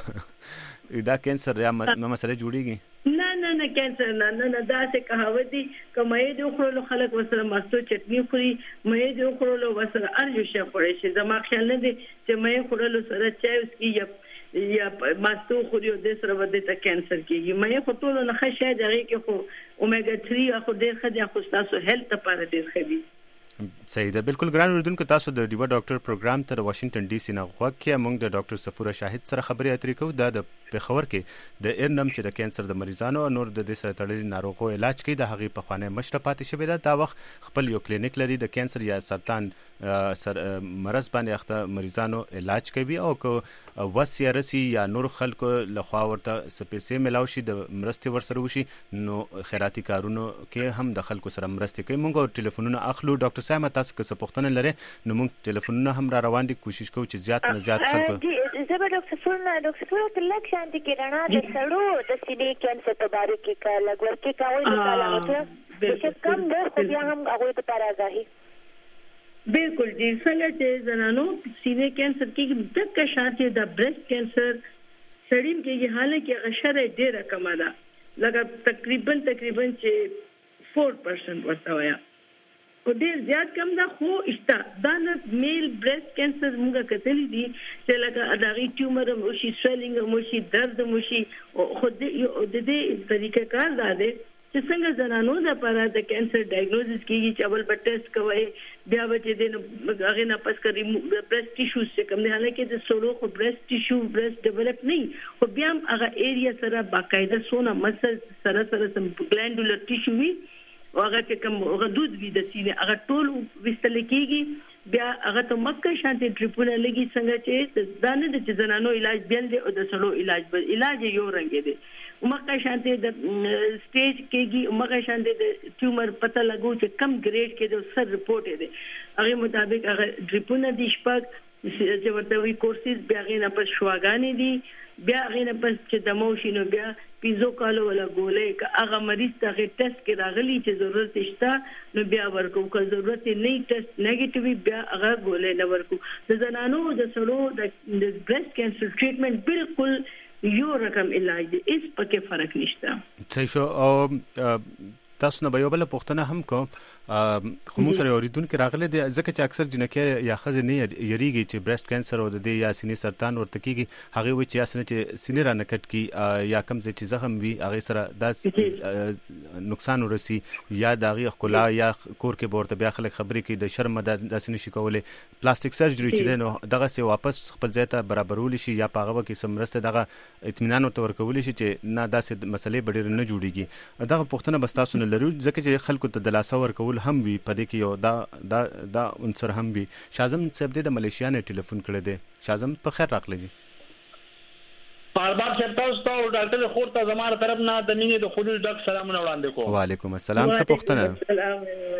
نو دا کینسر یا مسله جوړیږي نه نه نه کینسر نه نه دا څه کہاوت دي کمې د خورلو خلک وسره ماستو چټنی خوري مې د خورلو وسره ارجو شي خوري چې زما خیال نه دي چې مې خورلو سره چاوس کې یا یا ماستو خوري د سره ودی ته کانسر کیږي مې خو ټول نه ښه دی کې خو اومېګا تھری خو ډېر ښه دی خو تاسو هیلث لپاره ډېر ښه دی صحیح ده بالکل ګران اوریدونکو تاسو د ډیوا ډاکټر پروګرام تر واشنگټن ډي سي نه غوښتي موږ د ډاکټر صفوره شاهد سره خبرې اترې کوو دا د پیښور کې د ارنم چې د کانسر د مریضانو او نور د دې سره تړلي ناروغو علاج کوي د هغې په خوانه مشره پاتې شوې ده دا وخت خپل یو کلینیک لري د کانسر یا سرطان سر مرض باندې اخته مریضانو علاج کوي او که وسیا رسی یا نور خلکو لخوا ورته سپېڅې ملاو شي د مرستې ورسره وشي نو خیراتي کارونو کې هم د خلکو سره مرستې کوي موږ ټلیفونونه اخلو ډاکټر صاحب تاسو که څه پوښتنه لرئ نو موږ ټلیفونونه هم را روان دي کوشش کوو چې زیات نه زیات خلکو زه به ډاکټر صفور ډاکټر صفور ته لږ شانتي کې رڼا د سړو د سینې کانسر په باره کې کا لږ ورکې کوي د کاله چې کم ده خو بیا هم هغوی لپاره آګاهي بالکل جی څنګه چې زنانو سینې کانسر کې دغه شانتي د بریسټ کانسر سړیم کې حالانکه غشره ډیره کمه ده لکه تقریبا تقریبا چې چار پرسنټ ورته وایي او ډیر زیات کم ده خو اشتا دا نه میل بریسټ کانسر موږ کتلی دي چې لکه اداغي ټیومر مو شي سویلینګ مو شي درد مو شي خو د دې طریقې کار ده چې څنګه زنانو د لپاره د کانسر ډایګنوزس کیږي چې اول به ټیسټ کوي بیا به چې د هغه نه پس کوي د بریسټ ټیشو څخه کوم نه حالکه د سولو خو بریسټ ټیشو بریسټ ډیولپ نه خو بیا هغه ایریا سره باقاعده سونه مسل سره سره سم ګلانډولر ټیشو وي او هغه چې کوم غدود وي د سینې هغه ټول وستل کیږي بیا هغه ته مکه شانتي ټریپونه لګي څنګه چې دانه د زنانو علاج بیل دی او د سولو علاج بل علاج یو رنګ دی مکه شانتي د سټیج کېږي مکه شانتي د ټیومر پته لګو چې کم ګریډ کې د سر رپورټ دی هغه مطابق هغه ټریپونه دي شپږ چې ورته وی کورسز بیا غینه پر شواګانی دي بیا غینه پس چې د موشینو بیا پیزو کالو ولا ګولې که هغه مریض ته ټیسټ کې راغلی چې ضرورت شته نو بیا ورکو که ضرورت نه ټیسټ نیگیټیو بیا هغه ګولې نه ورکو د زنانو د سړو د بریسټ کانسر ټریټمنټ بالکل یو رقم علاج دی اس پکې فرق نشته صحیح شو او تاسو نه به یو بل پوښتنه هم کوم خو موږ سره اوریدونکو راغلي دي ځکه چې اکثر جنکې یا ښځې نه یریږي چې برېسټ کینسر او د دې یا سینې سرطان ورته کېږي هغې وایي چې یا سینه چې سینې رانه کټ کړي یا کوم ځای چې زخم وي هغې سره دا نقصان ورسي یا د هغې ښکلا یا کور کې به ورته بیا خلک خبرې کوي د شرم داسې نشي کولی پلاستیک سرجري چې دی نو دغسې واپس خپل ځای ته برابرولی شي یا په هغه به کې څه مرسته دغه اطمینان ورته ورکولی شي چې نه داسې مسلې به ډېرې نه جوړېږي دغه پوښتنه به ستاسو نه لرو ځکه چې خلکو ته دلاسه ورکول هم وي په دې کې یو دا دا دا عنصر هم وي. شازم صاحب دې د ملیشیا نه ټلیفون کړی دی. شازم په خیر راغلی دي. پارباب صاحب تاسو ته ډاکټر خور ته زموږ طرف نه د مینې د خلوص ډاکټر سلامونه وړاندې کوم. وعلیکم السلام. څه پوښتنه؟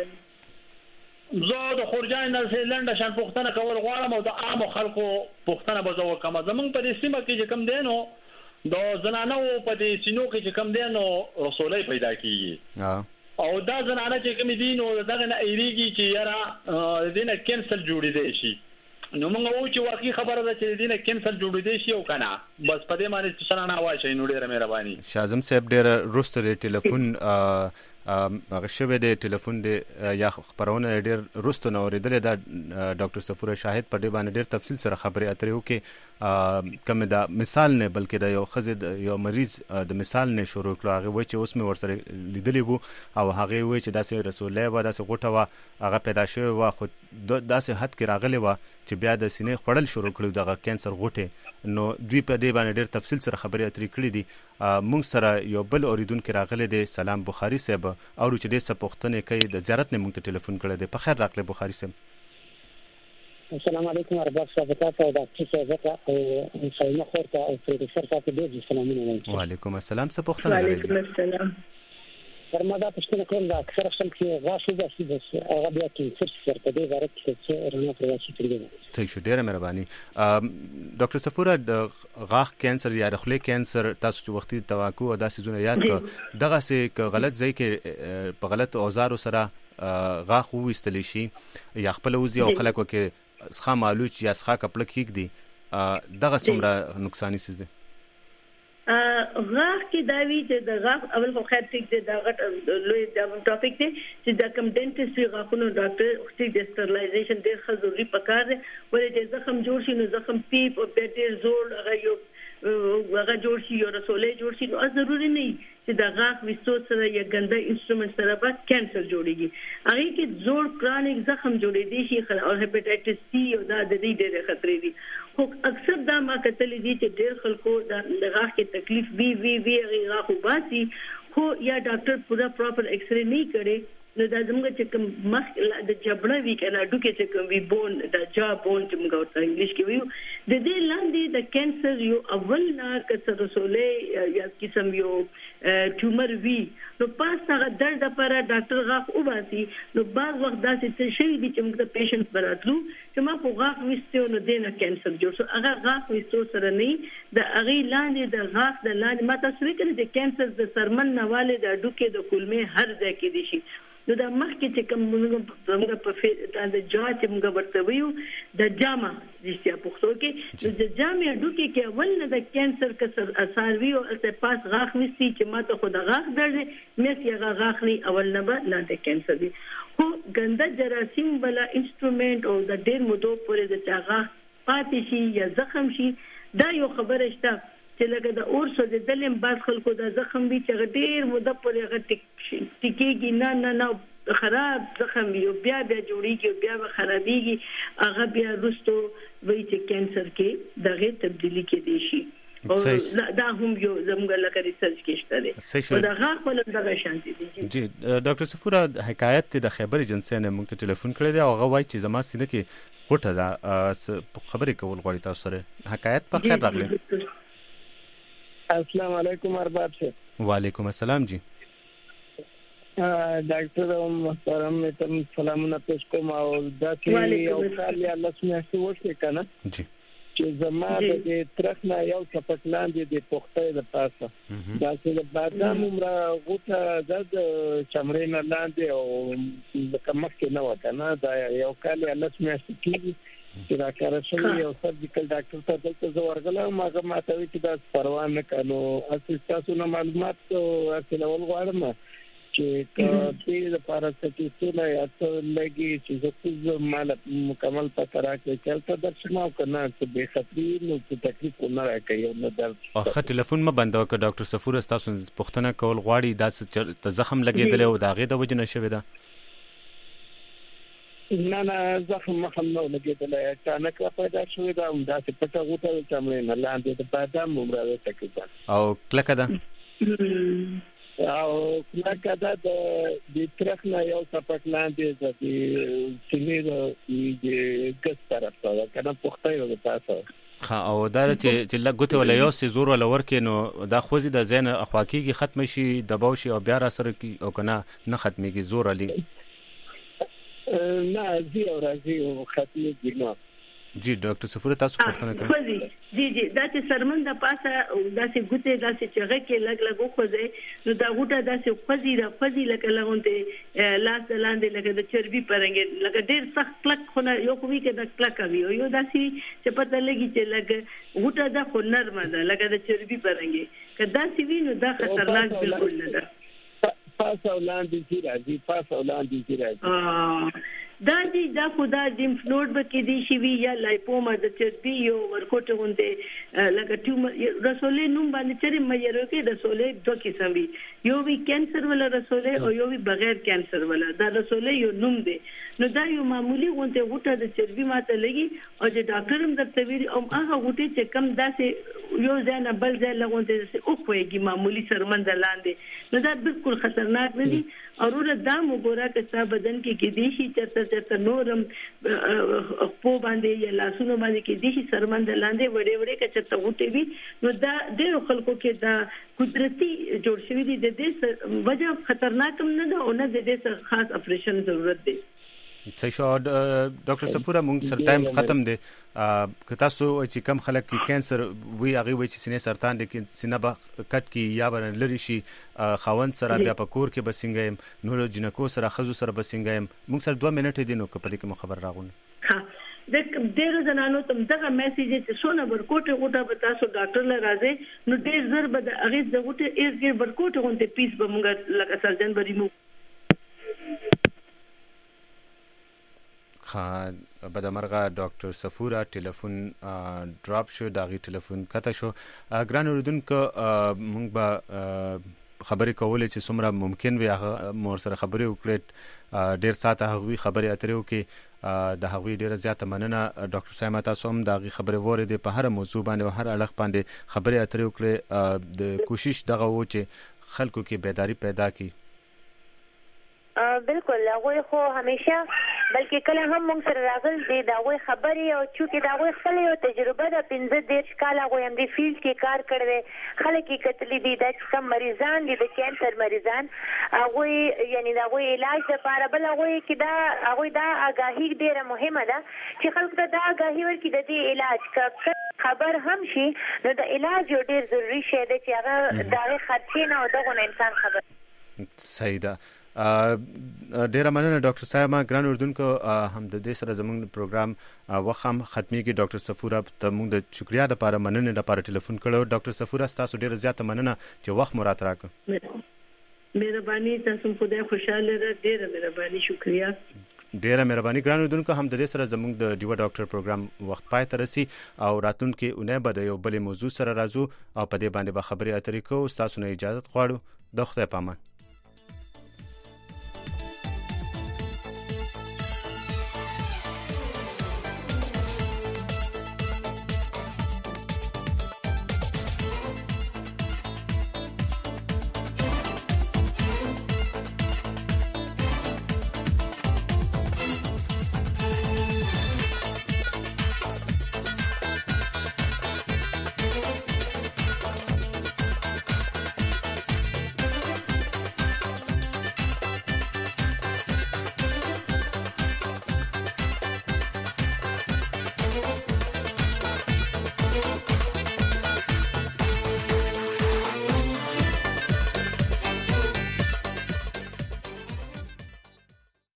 زه د خورجان نه لنډه شان پوښتنه کول غواړم او د عام خلکو پوښتنه به زه وکم. زمونږ په دې سیمه کې چې کوم دی نو د زنانو په دې سینو کې چې کوم دی نو رسولۍ پیدا کیږي او دا زنانه چې کوم دي نو دغه نه ایریږي چې یاره دینه کینسر جوړېدي شي. نو موږ وو چې واقعي خبره ده چې دینه کینسر جوړېدي شي او کنه بس په دې باندې چې سره نه وایي نو ډیره مهرباني. شازم صاحب ډیر روستره ټلیفون هغه شوه د ټلیفون د یا خبرونه ډیر روستو نه اوریدل دا ډاکټر صفوره شاهد په دې باندې ډیر تفصیل سره خبرې اترې وکي کوم دا مثال نه بلکې دا یو خزه یو مریض د مثال نه شروع کړو هغه وای چې اوس مې ورسره لیدلې وو او هغه وای چې داسې رسول الله و داسې غوټه و هغه پیدا شوی و خو داسې حد کې راغلی و چې بیا د سینې خړل شروع کړو دغه کینسر غوټه نو دوی په دې باندې ډیر تفصیل سره خبرې اترې کړې دي. موږ سره یو بل اوریدونکو راغلی دی سلام بخاری صاحب او چې دې څه پوښتنې کوي د زیارت نه موږ ته ټلیفون کړی دی. په خیر راغلی بخاری صاحب. السلام علیکم ارباب صاحب تاسو او ډاکټر صاحب او سلام خورته او پروفیسور تاسو ډېر سلامونه وایم. وعلیکم السلام. څه پوښتنه لرئ؟ وعلیکم السلام. فرما دا پښتنه کوم دا اکثر خلک کې غاښ وباسي بس هغه بیا کینسر سر په دې باره کې څه رڼا پرواچي کړی. صحیح شو ډېره مهرباني. ډاکټر صفوره د غاښ کینسر یا د خولې کینسر تاسو چې وختي توقع او داسې زونه یاد کړ دغسې که غلط ځای کې په غلط اوزارو سره غاښ وویستلی شي یا خپله وځي او خلک وکې څخه مالوچ یا څخه کپړه کېږدي دغه څومره نقصاني څیز دی؟ غاښ کې دا وی چې د غاښ اول خو خیر ټیک دی دا غټ لوی دا ټاپک دی چې دا کوم ډینټیسټ وی غاښونو ډاکټر خو د سټرلایزیشن ډیر ښه ضروري پکار دی ولې چې زخم جوړ شي نو زخم پیپ او ډیر زور هغه یو هغه جوړ شي یو رسولې جوړ شي نو ضروري نه چې دا غاښ وستو سره یا ګنده انسټرومنټ سره به کینسر جوړيږي. هغه کې زور کرونیک زخم جوړېدي شي او هپاتایټس سی او دا د دې ډېر خطرې دي. خو اکثر دا ما کتلې دي چې ډېر خلکو دا غاښ کې تکلیف وی وی وی غاښ وباسي خو یا ډاکټر پورا پراپر ایکس ری نه کړي نو دا زموږ چې کوم مخ د جبړه وی کنه ډوکې چې کوم وی بون دا جا بون چې موږ ورته انګلیش کې ویو د دې لاندې د کینسر یو اول نه کثر رسولې یا قسم یو ټیومر وی نو پاس هغه درد لپاره ډاکټر غاښ وباسي نو بعض وخت داسې څه شي دي چې موږ د پیشنټ براتلو چې ما په غاښ وستو نو دینه کینسر جوړ شو هغه غاښ وستو سره نه د هغه لاندې د غاښ د لاندې ما تاسو وکړئ چې کینسر د سرمن نواله د ډوکې د کولمې هر ځای کې دي شي نو دا مخکې چې کوم موږ په د جا چې موږ ورته ویو د جامه رښتیا پښتو کې نو د جامې ډوکې کې اول نه د کینسر کسر اثر وی او ته پاس غاښ وستي چې ماته خو د غاښ درد مې یې غاښ نه اول نه به لاندې کینسر دی خو ګنده جراثیم بلا انسټرومنټ او د ډېر مودو پورې د غاښ پاتې شي یا زخم شي دا یو خبره شته چې لکه د اور سو د دلم باز خلکو د زخم وی چې ډېر مده پورې غټ ټیکيږي نه نه نه خراب زخم یو بیا بیا جوړیږي بیا به خرابېږي هغه بیا رستو وی چې کینسر کې دغه تبدیلی کې دي شي او دا هم یو زموږ لکه ریسرچ کې شته دي او دا غاښ ولې دغه شانتي دي. جی ډاکټر صفوره حکایت د خبر ایجنسی نه موږ ته ټلیفون کړی دی او هغه وایي چې زما سینه کې غوټه ده خبرې کول غواړي تاسو سره حکایت په خیر راغلی. السلام علیکم ارباب صاحب. وعلیکم السلام. جی ډاکټر محترم تم سلامونه پېښ کوم او دا چې یو کال یا لسمه څه وشي کنه جی چې زما د ترخنه یو چپټلان دي د پختې د پاسه دا چې د بادام عمره غوټه د چمړې نه لاندې او د کمک کې نه وکنه دا یو کال یا لسمه کېږي چې دا کار شوی یو سرجیکل ډاکټر ته دلته زه ورغلم هغه ماته وی چې دا پروا نه کړو اساس تاسو نه معلومات او اصل ول غواړم چې کله د پاراسټیټول یا ته لګي چې زه مال مکمل پته راکړي چې تل درشمه کنه چې به خطري نو چې تکلیف نه راکړي نو درد اخ ټلیفون ما بندو ک ډاکټر صفور تاسو پوښتنه کول غواړي دا زخم لګیدل او دا غي د وجه نشوي دا نه نه زخم مخم نو لګیدل اچانک پیدا شوې دا هم داسې پټه غوټه چې موږ نه لاندې د بادام عمره تکلیف او کلکه ده او کلکه ده د ترخ نه یو سپټ لاندې د سینې د ګس طرف ته کنه پخته یو تاسو خا او دا چې لګوته ولا یو سي زور ولا ورکې نو دا خوځي د زین اخواکیږي ختم شي دباو شي او بیا را سره کی او کنه نه ختميږي زور علي نه زی او راځي او ختمي دي نو جی ډاکټر صفور تاسو پوښتنه کوئ جی جی دا چې سرمن د پاسه دا چې ګوته دا چې چغه کې لګ لګو خوځي نو دا ګوته دا چې خوځي را خوځي لکه لغونته لاس لاندې لکه د چربي پرنګ لکه ډیر سخت کلک خونه یو کوي کې د کلک وي یو دا چې پته لګي چې لګ ګوته دا خو نرمه ده لکه د چربي پرنګ کدا سی وی نو دا خطرناک بالکل نه ده پاس ولاندې چې راځي پاس ولاندې چې راځي دا دي دا خدا د فلوډ به کې دي شي وی یا لایپوما د چربي یو ورکوټ غونډه لکه ټیومر رسولې نوم باندې چې مېرو کې رسولې دوه قسم وي یو وی کانسر ولا رسولې او یو وی بغیر کانسر ولا دا رسولې یو نوم دی نو دا یو معمولی غونډه غوټه د چربي ماته لګي او چې ډاکټر هم درته ویلي او هغه غوټه چې کم داسې یو ځای نه بل ځای لغونډه او خوېږي معمولی سرمند لاندې نو دا بالکل خطرناک نه دي او ور دا وګوره چې ستا بدن کې کې دي شي چې چې نورم په باندې یا لاسونو باندې کې دي شي سرمند لاندې وړې وړې کې چې غوټه وي نو دا ډېر خلکو کې دا قدرتي جوړ شوی دي د دې وجه خطرناک نه ده او نه د دې خاص اپریشن ضرورت دی صحیح شو ډاکټر صفور مونږ سر ټایم ختم دی که تاسو چې کم خلک کې کانسر وی هغه وی چې سینې سرطان دي کې سینه به کټ کې یا بر لری شي خاوند سره بیا په کور کې بسنګایم نور جنکو سره خزو سره بسنګایم مونږ سره دوه منټه دي نو په دې کې خبر راغون ها د ډیرو زنانو تم دغه میسج چې سونه ورکوټه غوټه به تاسو ډاکټر له راځي نو ډیر زر به د اغه د غوټه ایز ورکوټه غونته پیس به مونږ لکه سرجن به ریمو خان بدمرغه ډاکټر صفورا ټلیفون ډراپ شو داغي ټلیفون کته شو ګران اوردونکو موږ به خبرې کولې چې څومره ممکن وي هغه مور سره خبرې وکړې ډیر ساته هغوی خبرې اترې وکړي د هغوی ډیره زیاته مننه ډاکټر صاحب تاسو هم داغي خبرې وریدې په هر موضوع باندې او هر اړخ باندې خبرې اترې وکړي د کوشش دغه و چې خلکو کې بیداری پیدا کړي بالکل هغه خو همیشه بلکې کله هم موږ سره راغل دي دا وای خبرې او چې دا وای خپل یو تجربه د پنځه دیش کال هغه هم د فیلډ کې کار کړی خلک کې کتلې دي د کم مریضان دي د کانسر مریضان هغه یعنی دا وای علاج لپاره بل هغه کې دا هغه دا آگاهی ډیره مهمه ده چې خلک ته دا آگاهی ورکړي د دې علاج خبر هم شي نو د علاج ډیر ضروری شی دی چې هغه دا خرچې نه او دغه انسان خبر صحیح ده ډیره مننه ډاکټر صاحب ما ګران اردوونکو هم د دې سره زموږ پروګرام وخم ختمي کې ډاکټر صفورا ته موږ د شکریا لپاره مننه لپاره ټلیفون کړو ډاکټر صفورا تاسو ډیره زیاته مننه چې وخت مو راته راکړ مهرباني تاسو په دې خوشاله را ډیره مهرباني شکریا ډیره مهرباني ګران اردوونکو هم د دې سره زموږ د ډیوا ډاکټر پروګرام وخت پای ته رسي او راتلونکي اونۍ به د یو بل موضوع سره راځو او په دې باندې به خبرې اترې کوو تاسو نه اجازه غواړو د خدای پامان